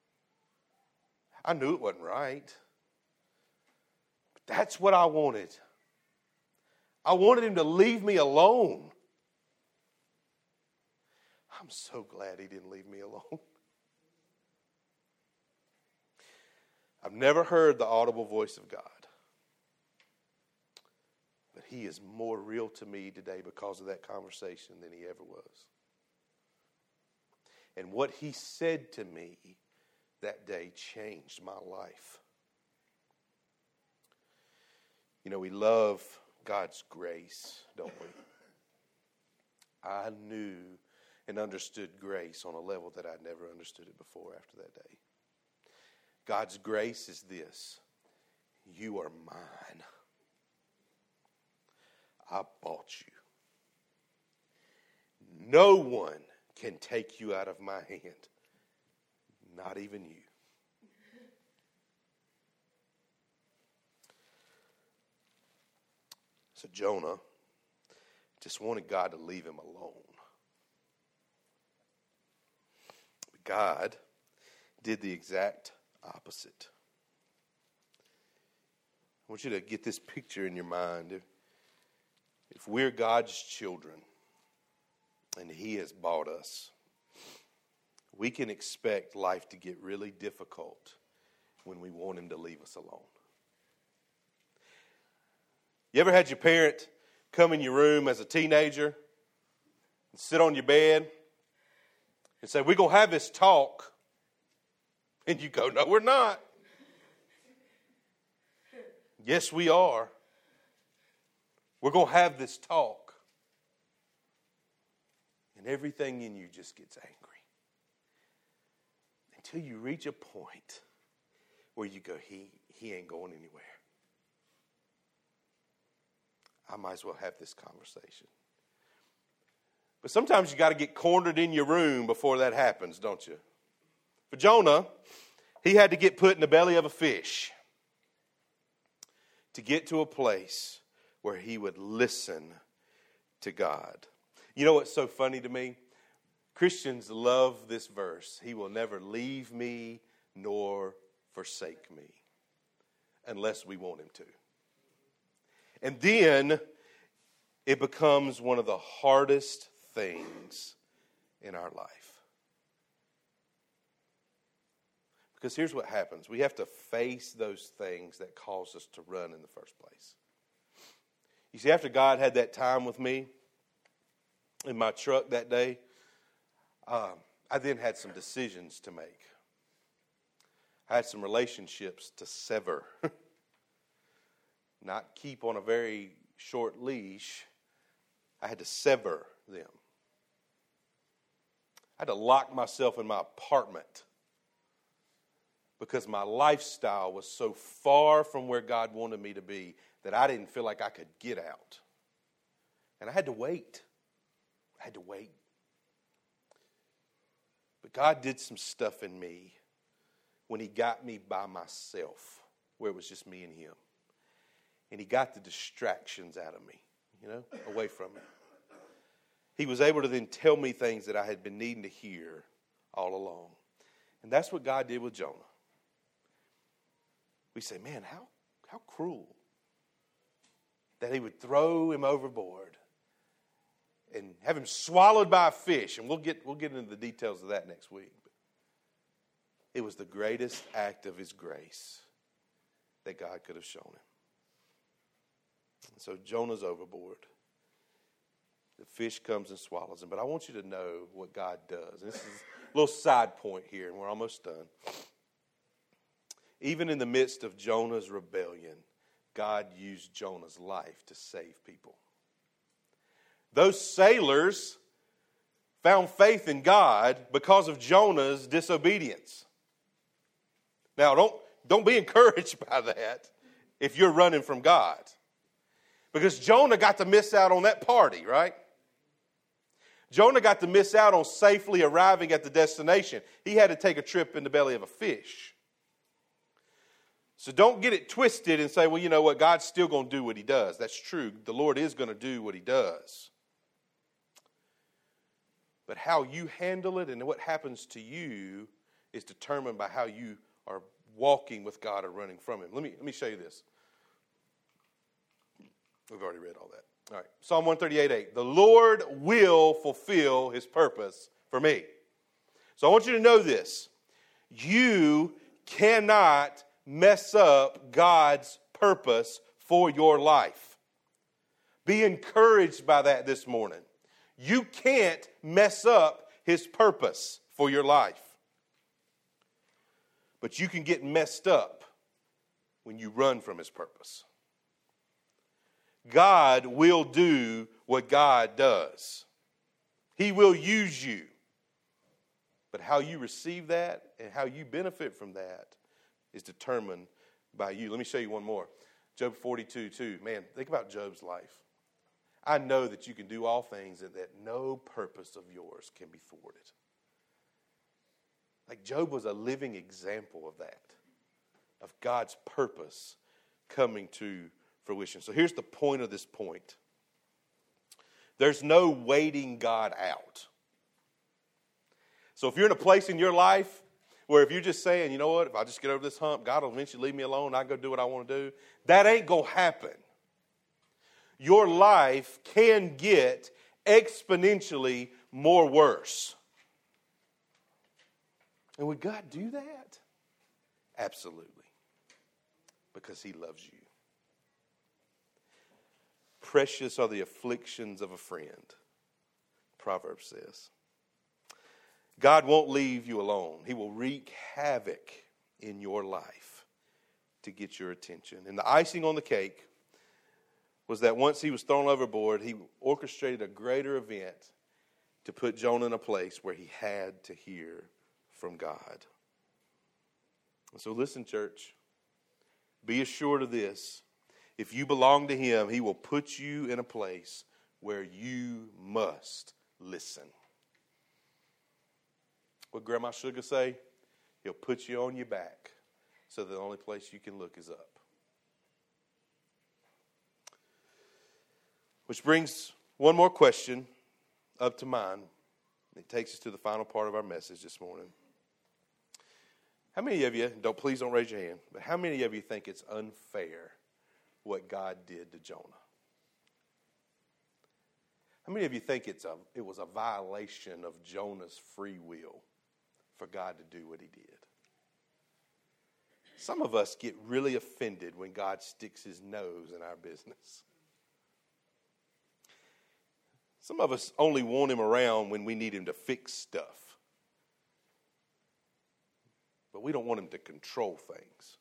[SPEAKER 2] I knew it wasn't right. But that's what I wanted. I wanted him to leave me alone. I'm so glad he didn't leave me alone. I've never heard the audible voice of God. But he is more real to me today because of that conversation than he ever was. And what he said to me that day changed my life. You know, we love God's grace, don't we? I knew and understood grace on a level that I'd never understood it before after that day. God's grace is this: you are mine. I bought you. No one can take you out of my hand, not even you. So Jonah just wanted God to leave him alone. But God did the exact opposite. I want you to get this picture in your mind. If, if we're God's children and he has bought us, we can expect life to get really difficult when we want him to leave us alone. You ever had your parent come in your room as a teenager and sit on your bed and say, we're going to have this talk? And you go, no, we're not. Yes, we are. We're going to have this talk. And everything in you just gets angry. Until you reach a point where you go, he, he ain't going anywhere. I might as well have this conversation. But sometimes you got to get cornered in your room before that happens, don't you? For Jonah, he had to get put in the belly of a fish to get to a place where he would listen to God. You know what's so funny to me? Christians love this verse. He will never leave me nor forsake me unless we want him to. And then it becomes one of the hardest things in our life. Because here's what happens. We have to face those things that cause us to run in the first place. You see, after God had that time with me in my truck that day, um, I then had some decisions to make. I had some relationships to sever. Not keep on a very short leash. I had to sever them. I had to lock myself in my apartment because my lifestyle was so far from where God wanted me to be that I didn't feel like I could get out. And I had to wait. I had to wait. But God did some stuff in me when he got me by myself, where it was just me and him. And he got the distractions out of me, you know, away from me. He was able to then tell me things that I had been needing to hear all along. And that's what God did with Jonah. We say, man, how, how cruel that he would throw him overboard and have him swallowed by a fish. And we'll get, we'll get into the details of that next week. But it was the greatest act of his grace that God could have shown him. So Jonah's overboard. The fish comes and swallows him. But I want you to know what God does. And this is a little side point here, and we're almost done. Even in the midst of Jonah's rebellion, God used Jonah's life to save people. Those sailors found faith in God because of Jonah's disobedience. Now, don't, don't be encouraged by that if you're running from God. Because Jonah got to miss out on that party, right? Jonah got to miss out on safely arriving at the destination. He had to take a trip in the belly of a fish. So don't get it twisted and say, well, you know what, God's still going to do what he does. That's true. The Lord is going to do what he does. But how you handle it and what happens to you is determined by how you are walking with God or running from him. Let me, let me show you this. We've already read all that. All right. Psalm one thirty-eight eight. The Lord will fulfill his purpose for me. So I want you to know this. You cannot mess up God's purpose for your life. Be encouraged by that this morning. You can't mess up his purpose for your life. But you can get messed up when you run from his purpose. God will do what God does. He will use you. But how you receive that and how you benefit from that is determined by you. Let me show you one more. Job forty-two two. Man, think about Job's life. I know that you can do all things and that no purpose of yours can be thwarted. Like Job was a living example of that, of God's purpose coming to fruition. So here's the point of this point. There's no waiting God out. So if you're in a place in your life where if you're just saying, you know what, if I just get over this hump, God will eventually leave me alone, I go do what I want to do, that ain't going to happen. Your life can get exponentially more worse. And would God do that? Absolutely. Because he loves you. Precious are the afflictions of a friend, Proverbs says. God won't leave you alone. He will wreak havoc in your life to get your attention. And the icing on the cake was that once he was thrown overboard, he orchestrated a greater event to put Jonah in a place where he had to hear from God. So listen, church, be assured of this. If you belong to him, he will put you in a place where you must listen. What Grandma Sugar say? He'll put you on your back so the only place you can look is up. Which brings one more question up to mind. It takes us to the final part of our message this morning. How many of you, don't please don't raise your hand, but how many of you think it's unfair what God did to Jonah? How many of you think it's a, it was a violation of Jonah's free will for God to do what he did? Some of us get really offended when God sticks his nose in our business. Some of us only want him around when we need him to fix stuff. But we don't want him to control things.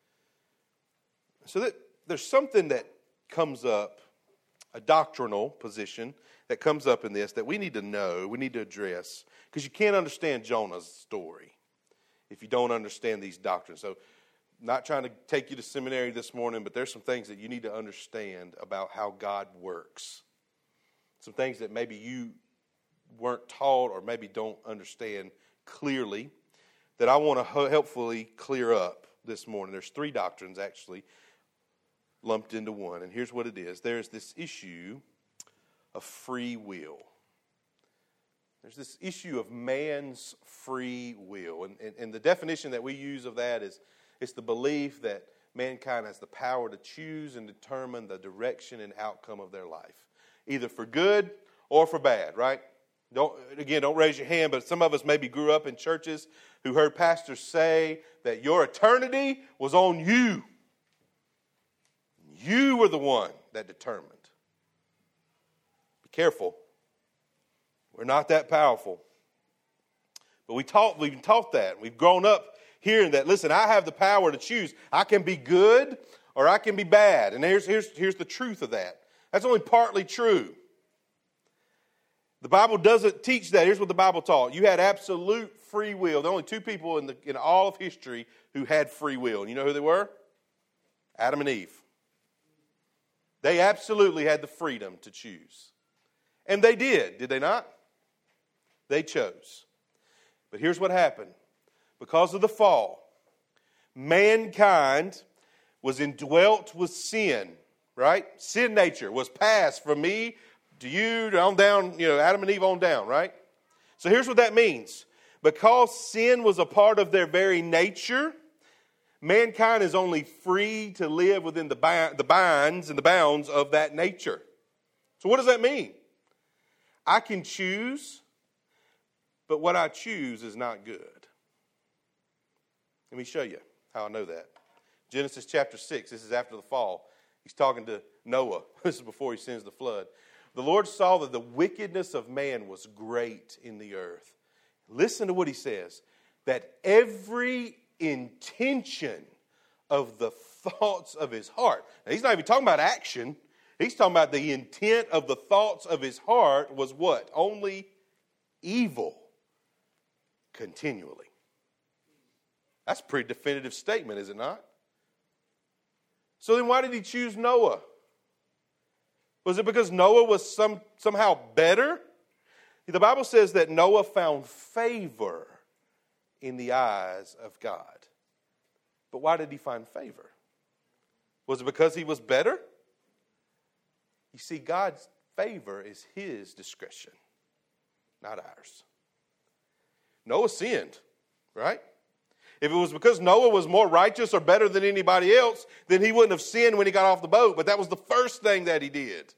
[SPEAKER 2] So that there's something that comes up, a doctrinal position that comes up in this that we need to know, we need to address, because you can't understand Jonah's story if you don't understand these doctrines. So not trying to take you to seminary this morning, but there's some things that you need to understand about how God works. Some things that maybe you weren't taught or maybe don't understand clearly that I want to helpfully clear up this morning. There's three doctrines actually lumped into one, and here's what it is. There's this issue of free will. There's this issue of man's free will, and, and, and the definition that we use of that is it's the belief that mankind has the power to choose and determine the direction and outcome of their life, either for good or for bad, right? Don't, again, don't raise your hand, but some of us maybe grew up in churches who heard pastors say that your eternity was on you. You were the one that determined. Be careful. We're not that powerful. But we taught, we've been taught that. We've grown up hearing that, listen, I have the power to choose. I can be good or I can be bad. And here's, here's, here's the truth of that. That's only partly true. The Bible doesn't teach that. Here's what the Bible taught. You had absolute free will. There are only two people in, the, in all of history who had free will. And you know who they were? Adam and Eve. They absolutely had the freedom to choose. And they did, did they not? They chose. But here's what happened. Because of the fall, mankind was indwelt with sin, right? Sin nature was passed from me to you, on down, you know, Adam and Eve on down, right? So here's what that means. Because sin was a part of their very nature, mankind is only free to live within the the binds and the bounds of that nature. So what does that mean? I can choose, but what I choose is not good. Let me show you how I know that. Genesis chapter six, this is after the fall. He's talking to Noah. This is before he sends the flood. The Lord saw that the wickedness of man was great in the earth. Listen to what he says. That every intention of the thoughts of his heart. Now, he's not even talking about action. He's talking about the intent of the thoughts of his heart was what? Only evil continually. That's a pretty definitive statement, is it not? So then why did he choose Noah? Was it because Noah was some, somehow better? The Bible says that Noah found favor in the eyes of God. But why did he find favor? Was it because he was better? You see, God's favor is his discretion, not ours. Noah sinned, right? If it was because Noah was more righteous or better than anybody else, then he wouldn't have sinned when he got off the boat. But that was the first thing that he did.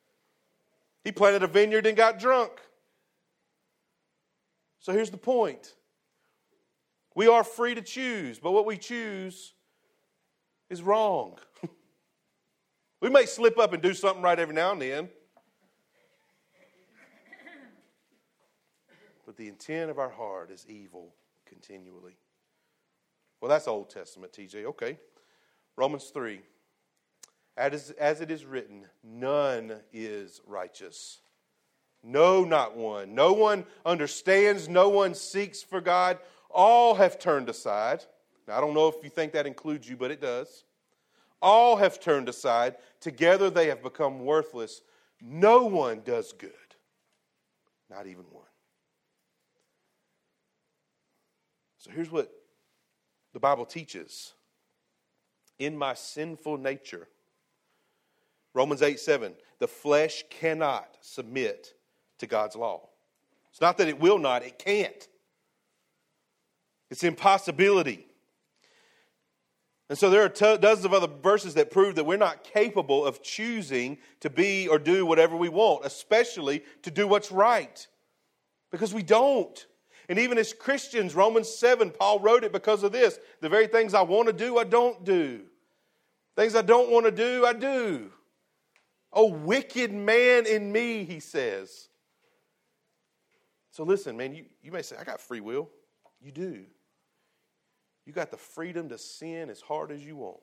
[SPEAKER 2] He planted a vineyard and got drunk. So here's the point. We are free to choose, but what we choose is wrong. We may slip up and do something right every now and then. But the intent of our heart is evil continually. Well, that's Old Testament, T J. Okay. Romans three. As, as it is written, none is righteous. No, not one. No one understands. No one seeks for God. All have turned aside. Now, I don't know if you think that includes you, but it does. All have turned aside. Together they have become worthless. No one does good. Not even one. So here's what the Bible teaches. In my sinful nature, Romans eight seven, the flesh cannot submit to God's law. It's not that it will not, it can't. It's an impossibility. And so there are t- dozens of other verses that prove that we're not capable of choosing to be or do whatever we want, especially to do what's right. Because we don't. And even as Christians, Romans seven, Paul wrote it because of this. The very things I want to do, I don't do. Things I don't want to do, I do. Oh, wicked man in me, he says. So listen, man, you, you may say, I got free will. You do. You got the freedom to sin as hard as you want.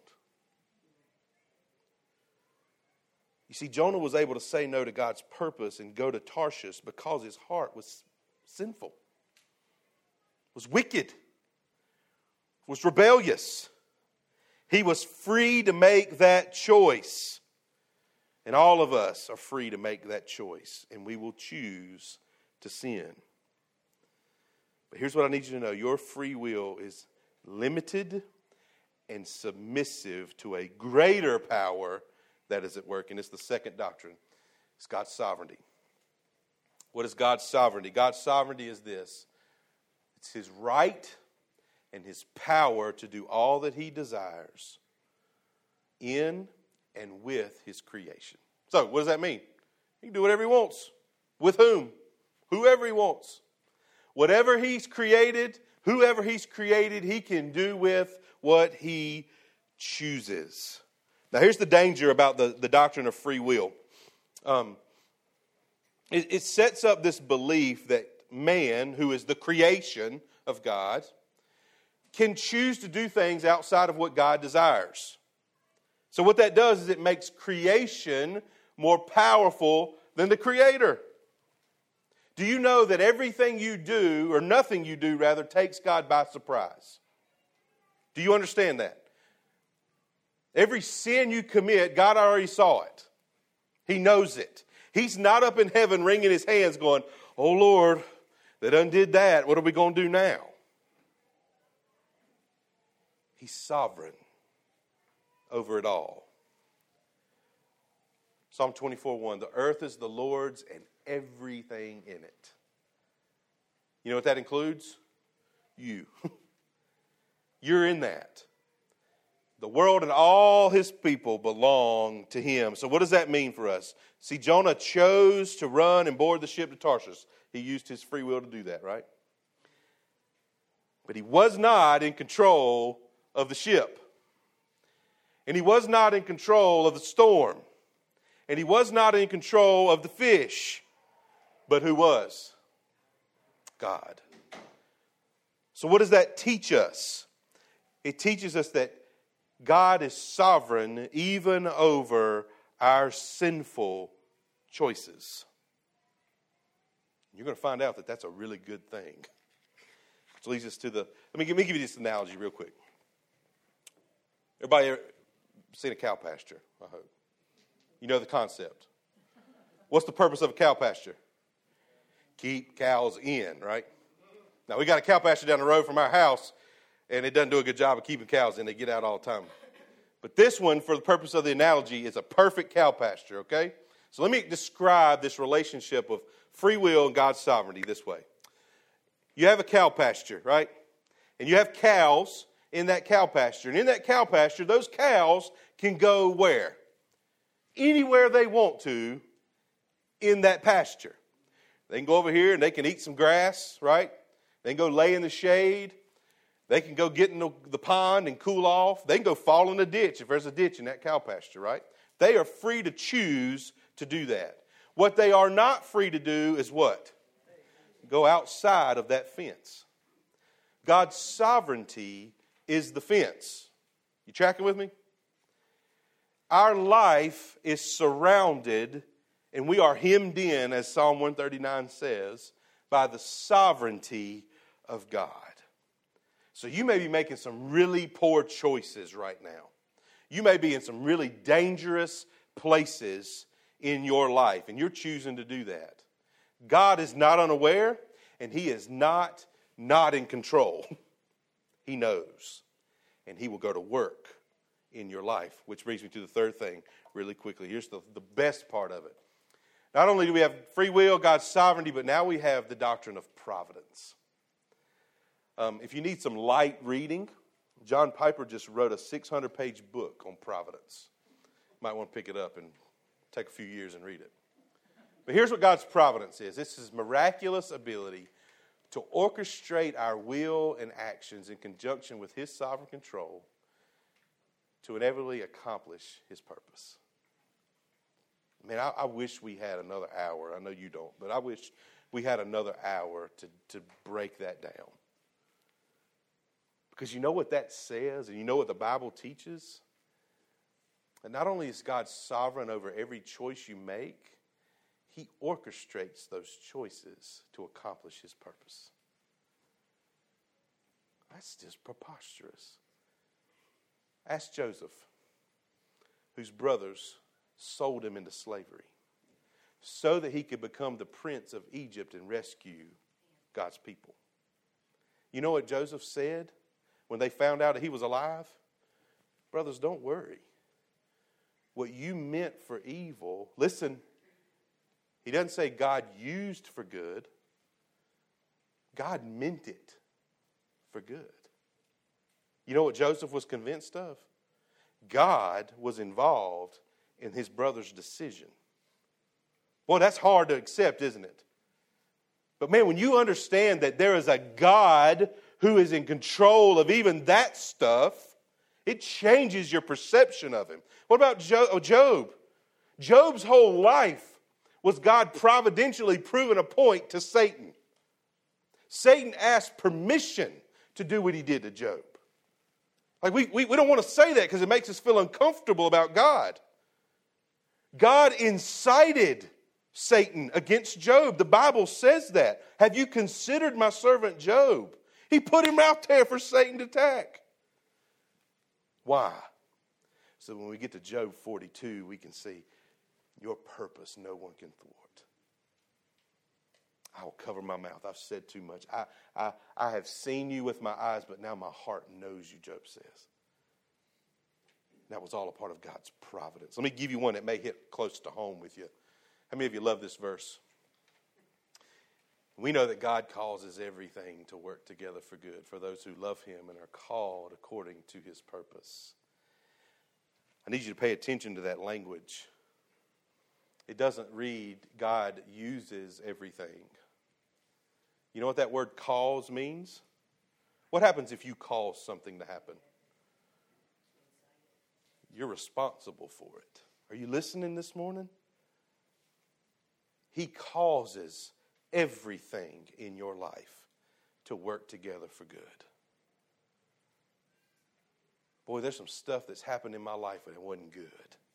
[SPEAKER 2] You see, Jonah was able to say no to God's purpose and go to Tarshish because his heart was sinful, was wicked, was rebellious. He was free to make that choice. And all of us are free to make that choice. And we will choose to sin. But here's what I need you to know. Your free will is limited and submissive to a greater power that is at work. And it's the second doctrine. It's God's sovereignty. What is God's sovereignty? God's sovereignty is this. It's His right and His power to do all that He desires in and with His creation. So, what does that mean? He can do whatever He wants. With whom? Whoever He wants. Whatever He's created, whoever He's created, He can do with what He chooses. Now, here's the danger about the, the doctrine of free will. Um, it, it sets up this belief that man, who is the creation of God, can choose to do things outside of what God desires. So what that does is it makes creation more powerful than the Creator. Do you know that everything you do, or nothing you do rather, takes God by surprise? Do you understand that? Every sin you commit, God already saw it. He knows it. He's not up in heaven wringing His hands going, oh Lord, they done did that. What are we going to do now? He's sovereign over it all. Psalm twenty-four one, the earth is the Lord's and everything in it. You know what that includes? You. You're in that. The world and all His people belong to Him. So what does that mean for us? See, Jonah chose to run and board the ship to Tarshish. He used his free will to do that, right? But he was not in control of the ship. And he was not in control of the storm. And he was not in control of the fish. But who was? God. So what does that teach us? It teaches us that God is sovereign even over our sinful choices. You're going to find out that that's a really good thing. Which leads us to the, let me, let me give you this analogy real quick. Everybody ever seen a cow pasture, I hope. You know the concept. What's the purpose of a cow pasture? Keep cows in, right? Now, we got a cow pasture down the road from our house, and it doesn't do a good job of keeping cows in. They get out all the time. But this one, for the purpose of the analogy, is a perfect cow pasture, okay? So let me describe this relationship of free will and God's sovereignty this way. You have a cow pasture, right? And you have cows in that cow pasture. And in that cow pasture, those cows can go where? Anywhere they want to in that pasture. They can go over here and they can eat some grass, right? They can go lay in the shade. They can go get in the, the pond and cool off. They can go fall in a ditch if there's a ditch in that cow pasture, right? They are free to choose to do that. What they are not free to do is what? Go outside of that fence. God's sovereignty is the fence. You tracking with me? Our life is surrounded, and we are hemmed in, as Psalm one thirty-nine says, by the sovereignty of God. So you may be making some really poor choices right now. You may be in some really dangerous places in your life, and you're choosing to do that. God is not unaware, and he is not not in control. He knows, and he will go to work in your life, which brings me to the third thing really quickly. Here's the, the best part of it. Not only do we have free will, God's sovereignty, but now we have the doctrine of providence. Um, if you need some light reading, John Piper just wrote a six hundred page book on providence. You might want to pick it up and take a few years and read it. But here's what God's providence is. This is miraculous ability to orchestrate our will and actions in conjunction with his sovereign control to inevitably accomplish his purpose. Man, I, I wish we had another hour. I know you don't, but I wish we had another hour to, to break that down. Because you know what that says, and you know what the Bible teaches? And not only is God sovereign over every choice you make, he orchestrates those choices to accomplish his purpose. That's just preposterous. Ask Joseph, whose brothers sold him into slavery so that he could become the prince of Egypt and rescue God's people. You know what Joseph said when they found out that he was alive? Brothers, don't worry. What you meant for evil, listen, he doesn't say God used for good. God meant it for good. You know what Joseph was convinced of? God was involved in his brother's decision. Boy, that's hard to accept, isn't it? But man, when you understand that there is a God who is in control of even that stuff, it changes your perception of him. What about Job? Job's whole life was God providentially proving a point to Satan. Satan asked permission to do what he did to Job. Like we, we, we don't want to say that because it makes us feel uncomfortable about God. God incited Satan against Job. The Bible says that. Have you considered my servant Job? He put him out there for Satan to attack. Why? So when we get to Job forty-two, we can see your purpose no one can thwart. I will cover my mouth. I've said too much. I, I, I have seen you with my eyes, but now my heart knows you, Job says. That was all a part of God's providence. Let me give you one that may hit close to home with you. How many of you love this verse? We know that God causes everything to work together for good for those who love him and are called according to his purpose. I need you to pay attention to that language. It doesn't read, God uses everything. You know what that word cause means? What happens if you cause something to happen? You're responsible for it. Are you listening this morning? He causes everything in your life to work together for good. Boy, there's some stuff that's happened in my life and it wasn't good.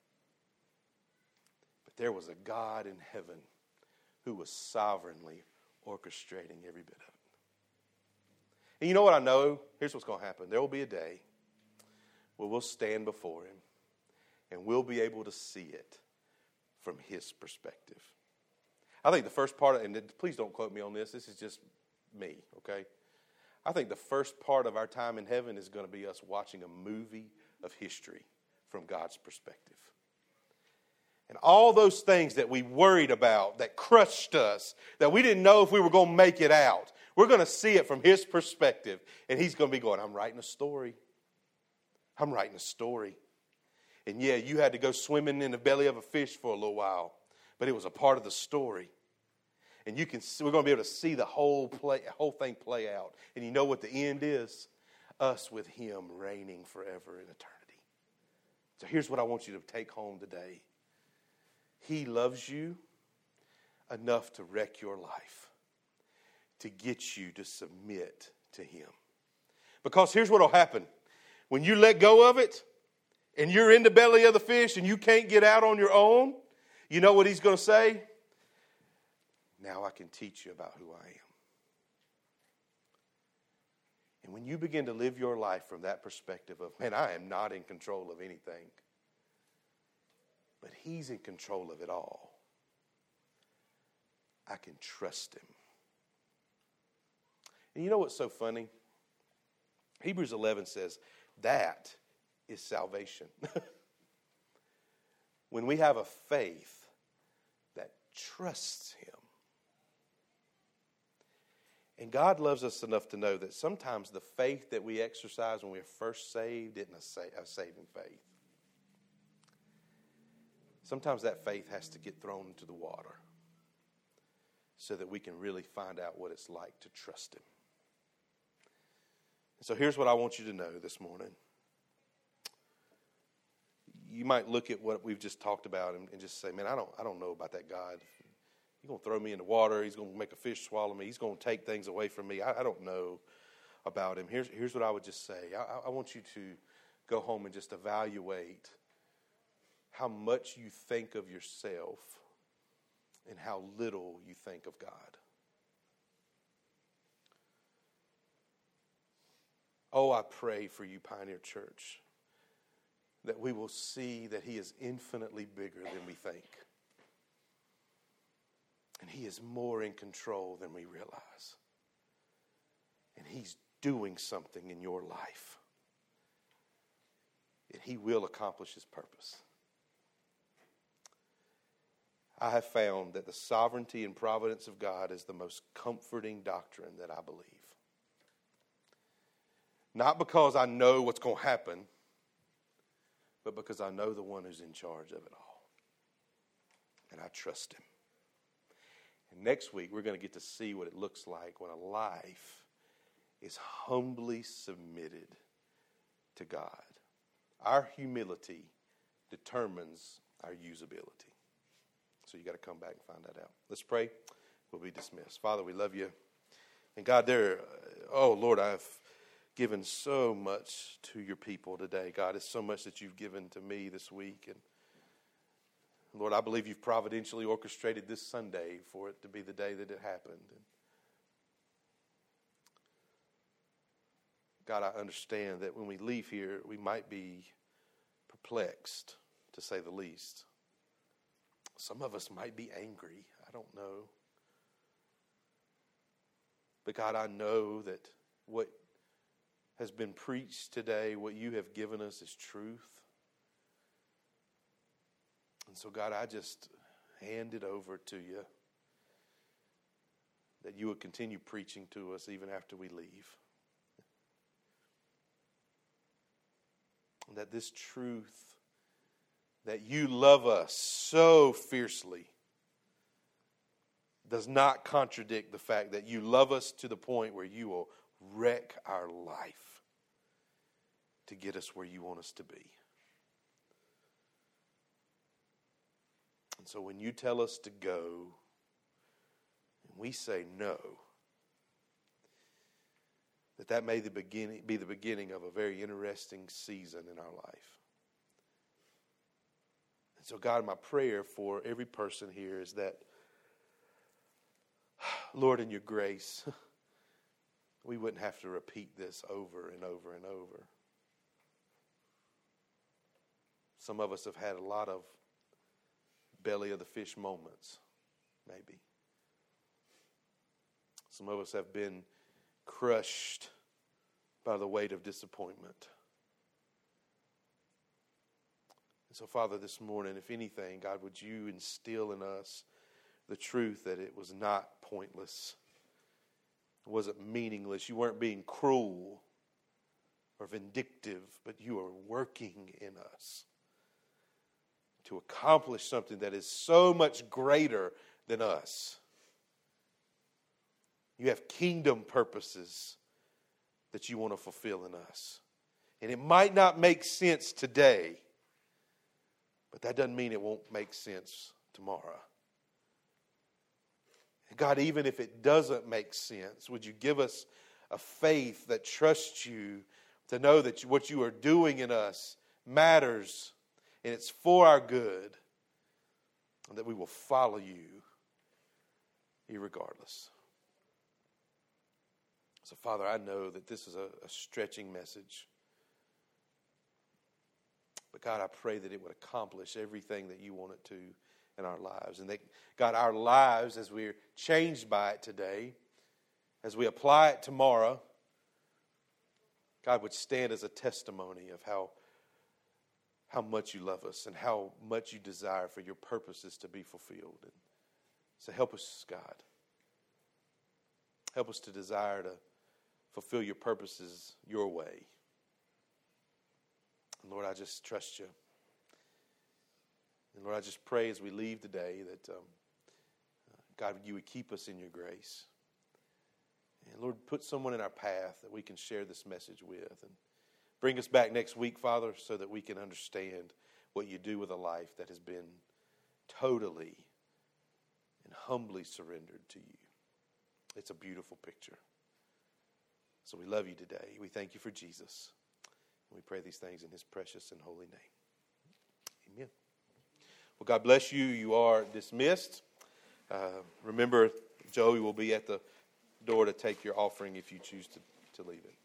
[SPEAKER 2] But there was a God in heaven who was sovereignly orchestrating every bit of it. And you know what I know? Here's what's going to happen. There will be a day where we'll stand before him and we'll be able to see it from his perspective. I think the first part, of, and please don't quote me on this, this is just me, okay? I think the first part of our time in heaven is going to be us watching a movie of history from God's perspective. And all those things that we worried about, that crushed us, that we didn't know if we were going to make it out, we're going to see it from his perspective. And he's going to be going, I'm writing a story. I'm writing a story. And yeah, you had to go swimming in the belly of a fish for a little while, but it was a part of the story. And you can see, we're going to be able to see the whole play, whole thing play out. And you know what the end is? Us with him reigning forever in eternity. So here's what I want you to take home today. He loves you enough to wreck your life, to get you to submit to him. Because here's what will happen. When you let go of it, and you're in the belly of the fish, and you can't get out on your own, you know what he's going to say? Now I can teach you about who I am. And when you begin to live your life from that perspective of, man, I am not in control of anything, but he's in control of it all, I can trust him. And you know what's so funny? Hebrews eleven says that is salvation. When we have a faith that trusts him. And God loves us enough to know that sometimes the faith that we exercise when we are first saved isn't a, sa- a saving faith. Sometimes that faith has to get thrown into the water so that we can really find out what it's like to trust him. And so here's what I want you to know this morning. You might look at what we've just talked about and, and just say, man, I don't, I don't know about that God. He's going to throw me in the water. He's going to make a fish swallow me. He's going to take things away from me. I, I don't know about him. Here's, here's what I would just say. I, I want you to go home and just evaluate how much you think of yourself and how little you think of God. Oh, I pray for you, Pioneer Church, that we will see that he is infinitely bigger than we think. And he is more in control than we realize. And he's doing something in your life. And he will accomplish his purpose. I have found that the sovereignty and providence of God is the most comforting doctrine that I believe. Not because I know what's going to happen, but because I know the one who's in charge of it all. And I trust him. And next week, we're going to get to see what it looks like when a life is humbly submitted to God. Our humility determines our usability. So you got to come back and find that out. Let's pray. We'll be dismissed. Father, we love you. And God, there, oh Lord, I've given so much to your people today. God, it's so much that you've given to me this week. And Lord, I believe you've providentially orchestrated this Sunday for it to be the day that it happened. And God, I understand that when we leave here, we might be perplexed, to say the least. Some of us might be angry. I don't know. But God, I know that what has been preached today, what you have given us is truth. And so, God, I just hand it over to you, that you would continue preaching to us even after we leave. And that this truth, that you love us so fiercely, does not contradict the fact that you love us to the point where you will wreck our life to get us where you want us to be. And so when you tell us to go, and we say no, that that may the beginning, be the beginning of a very interesting season in our life. And so God, my prayer for every person here is that, Lord, in your grace, we wouldn't have to repeat this over and over and over. Some of us have had a lot of belly of the fish moments, maybe. Some of us have been crushed by the weight of disappointment. And so, Father, this morning, if anything, God, would you instill in us the truth that it was not pointless. It wasn't meaningless. You weren't being cruel or vindictive, but you are working in us to accomplish something that is so much greater than us. You have kingdom purposes that you want to fulfill in us. And it might not make sense today, but that doesn't mean it won't make sense tomorrow. God, even if it doesn't make sense, would you give us a faith that trusts you to know that what you are doing in us matters and it's for our good, and that we will follow you irregardless. So, Father, I know that this is a, a stretching message. But God, I pray that it would accomplish everything that you want it to in our lives. And that, God, our lives, as we're changed by it today, as we apply it tomorrow, God, would stand as a testimony of how, how much you love us and how much you desire for your purposes to be fulfilled. And so help us, God. Help us to desire to fulfill your purposes your way. And Lord, I just trust you. And Lord, I just pray as we leave today that, um, God, you would keep us in your grace. And Lord, put someone in our path that we can share this message with. And bring us back next week, Father, so that we can understand what you do with a life that has been totally and humbly surrendered to you. It's a beautiful picture. So we love you today. We thank you for Jesus. And we pray these things in his precious and holy name. Amen. Well, God bless you. You are dismissed. Uh, remember, Joey will be at the door to take your offering if you choose to, to leave it.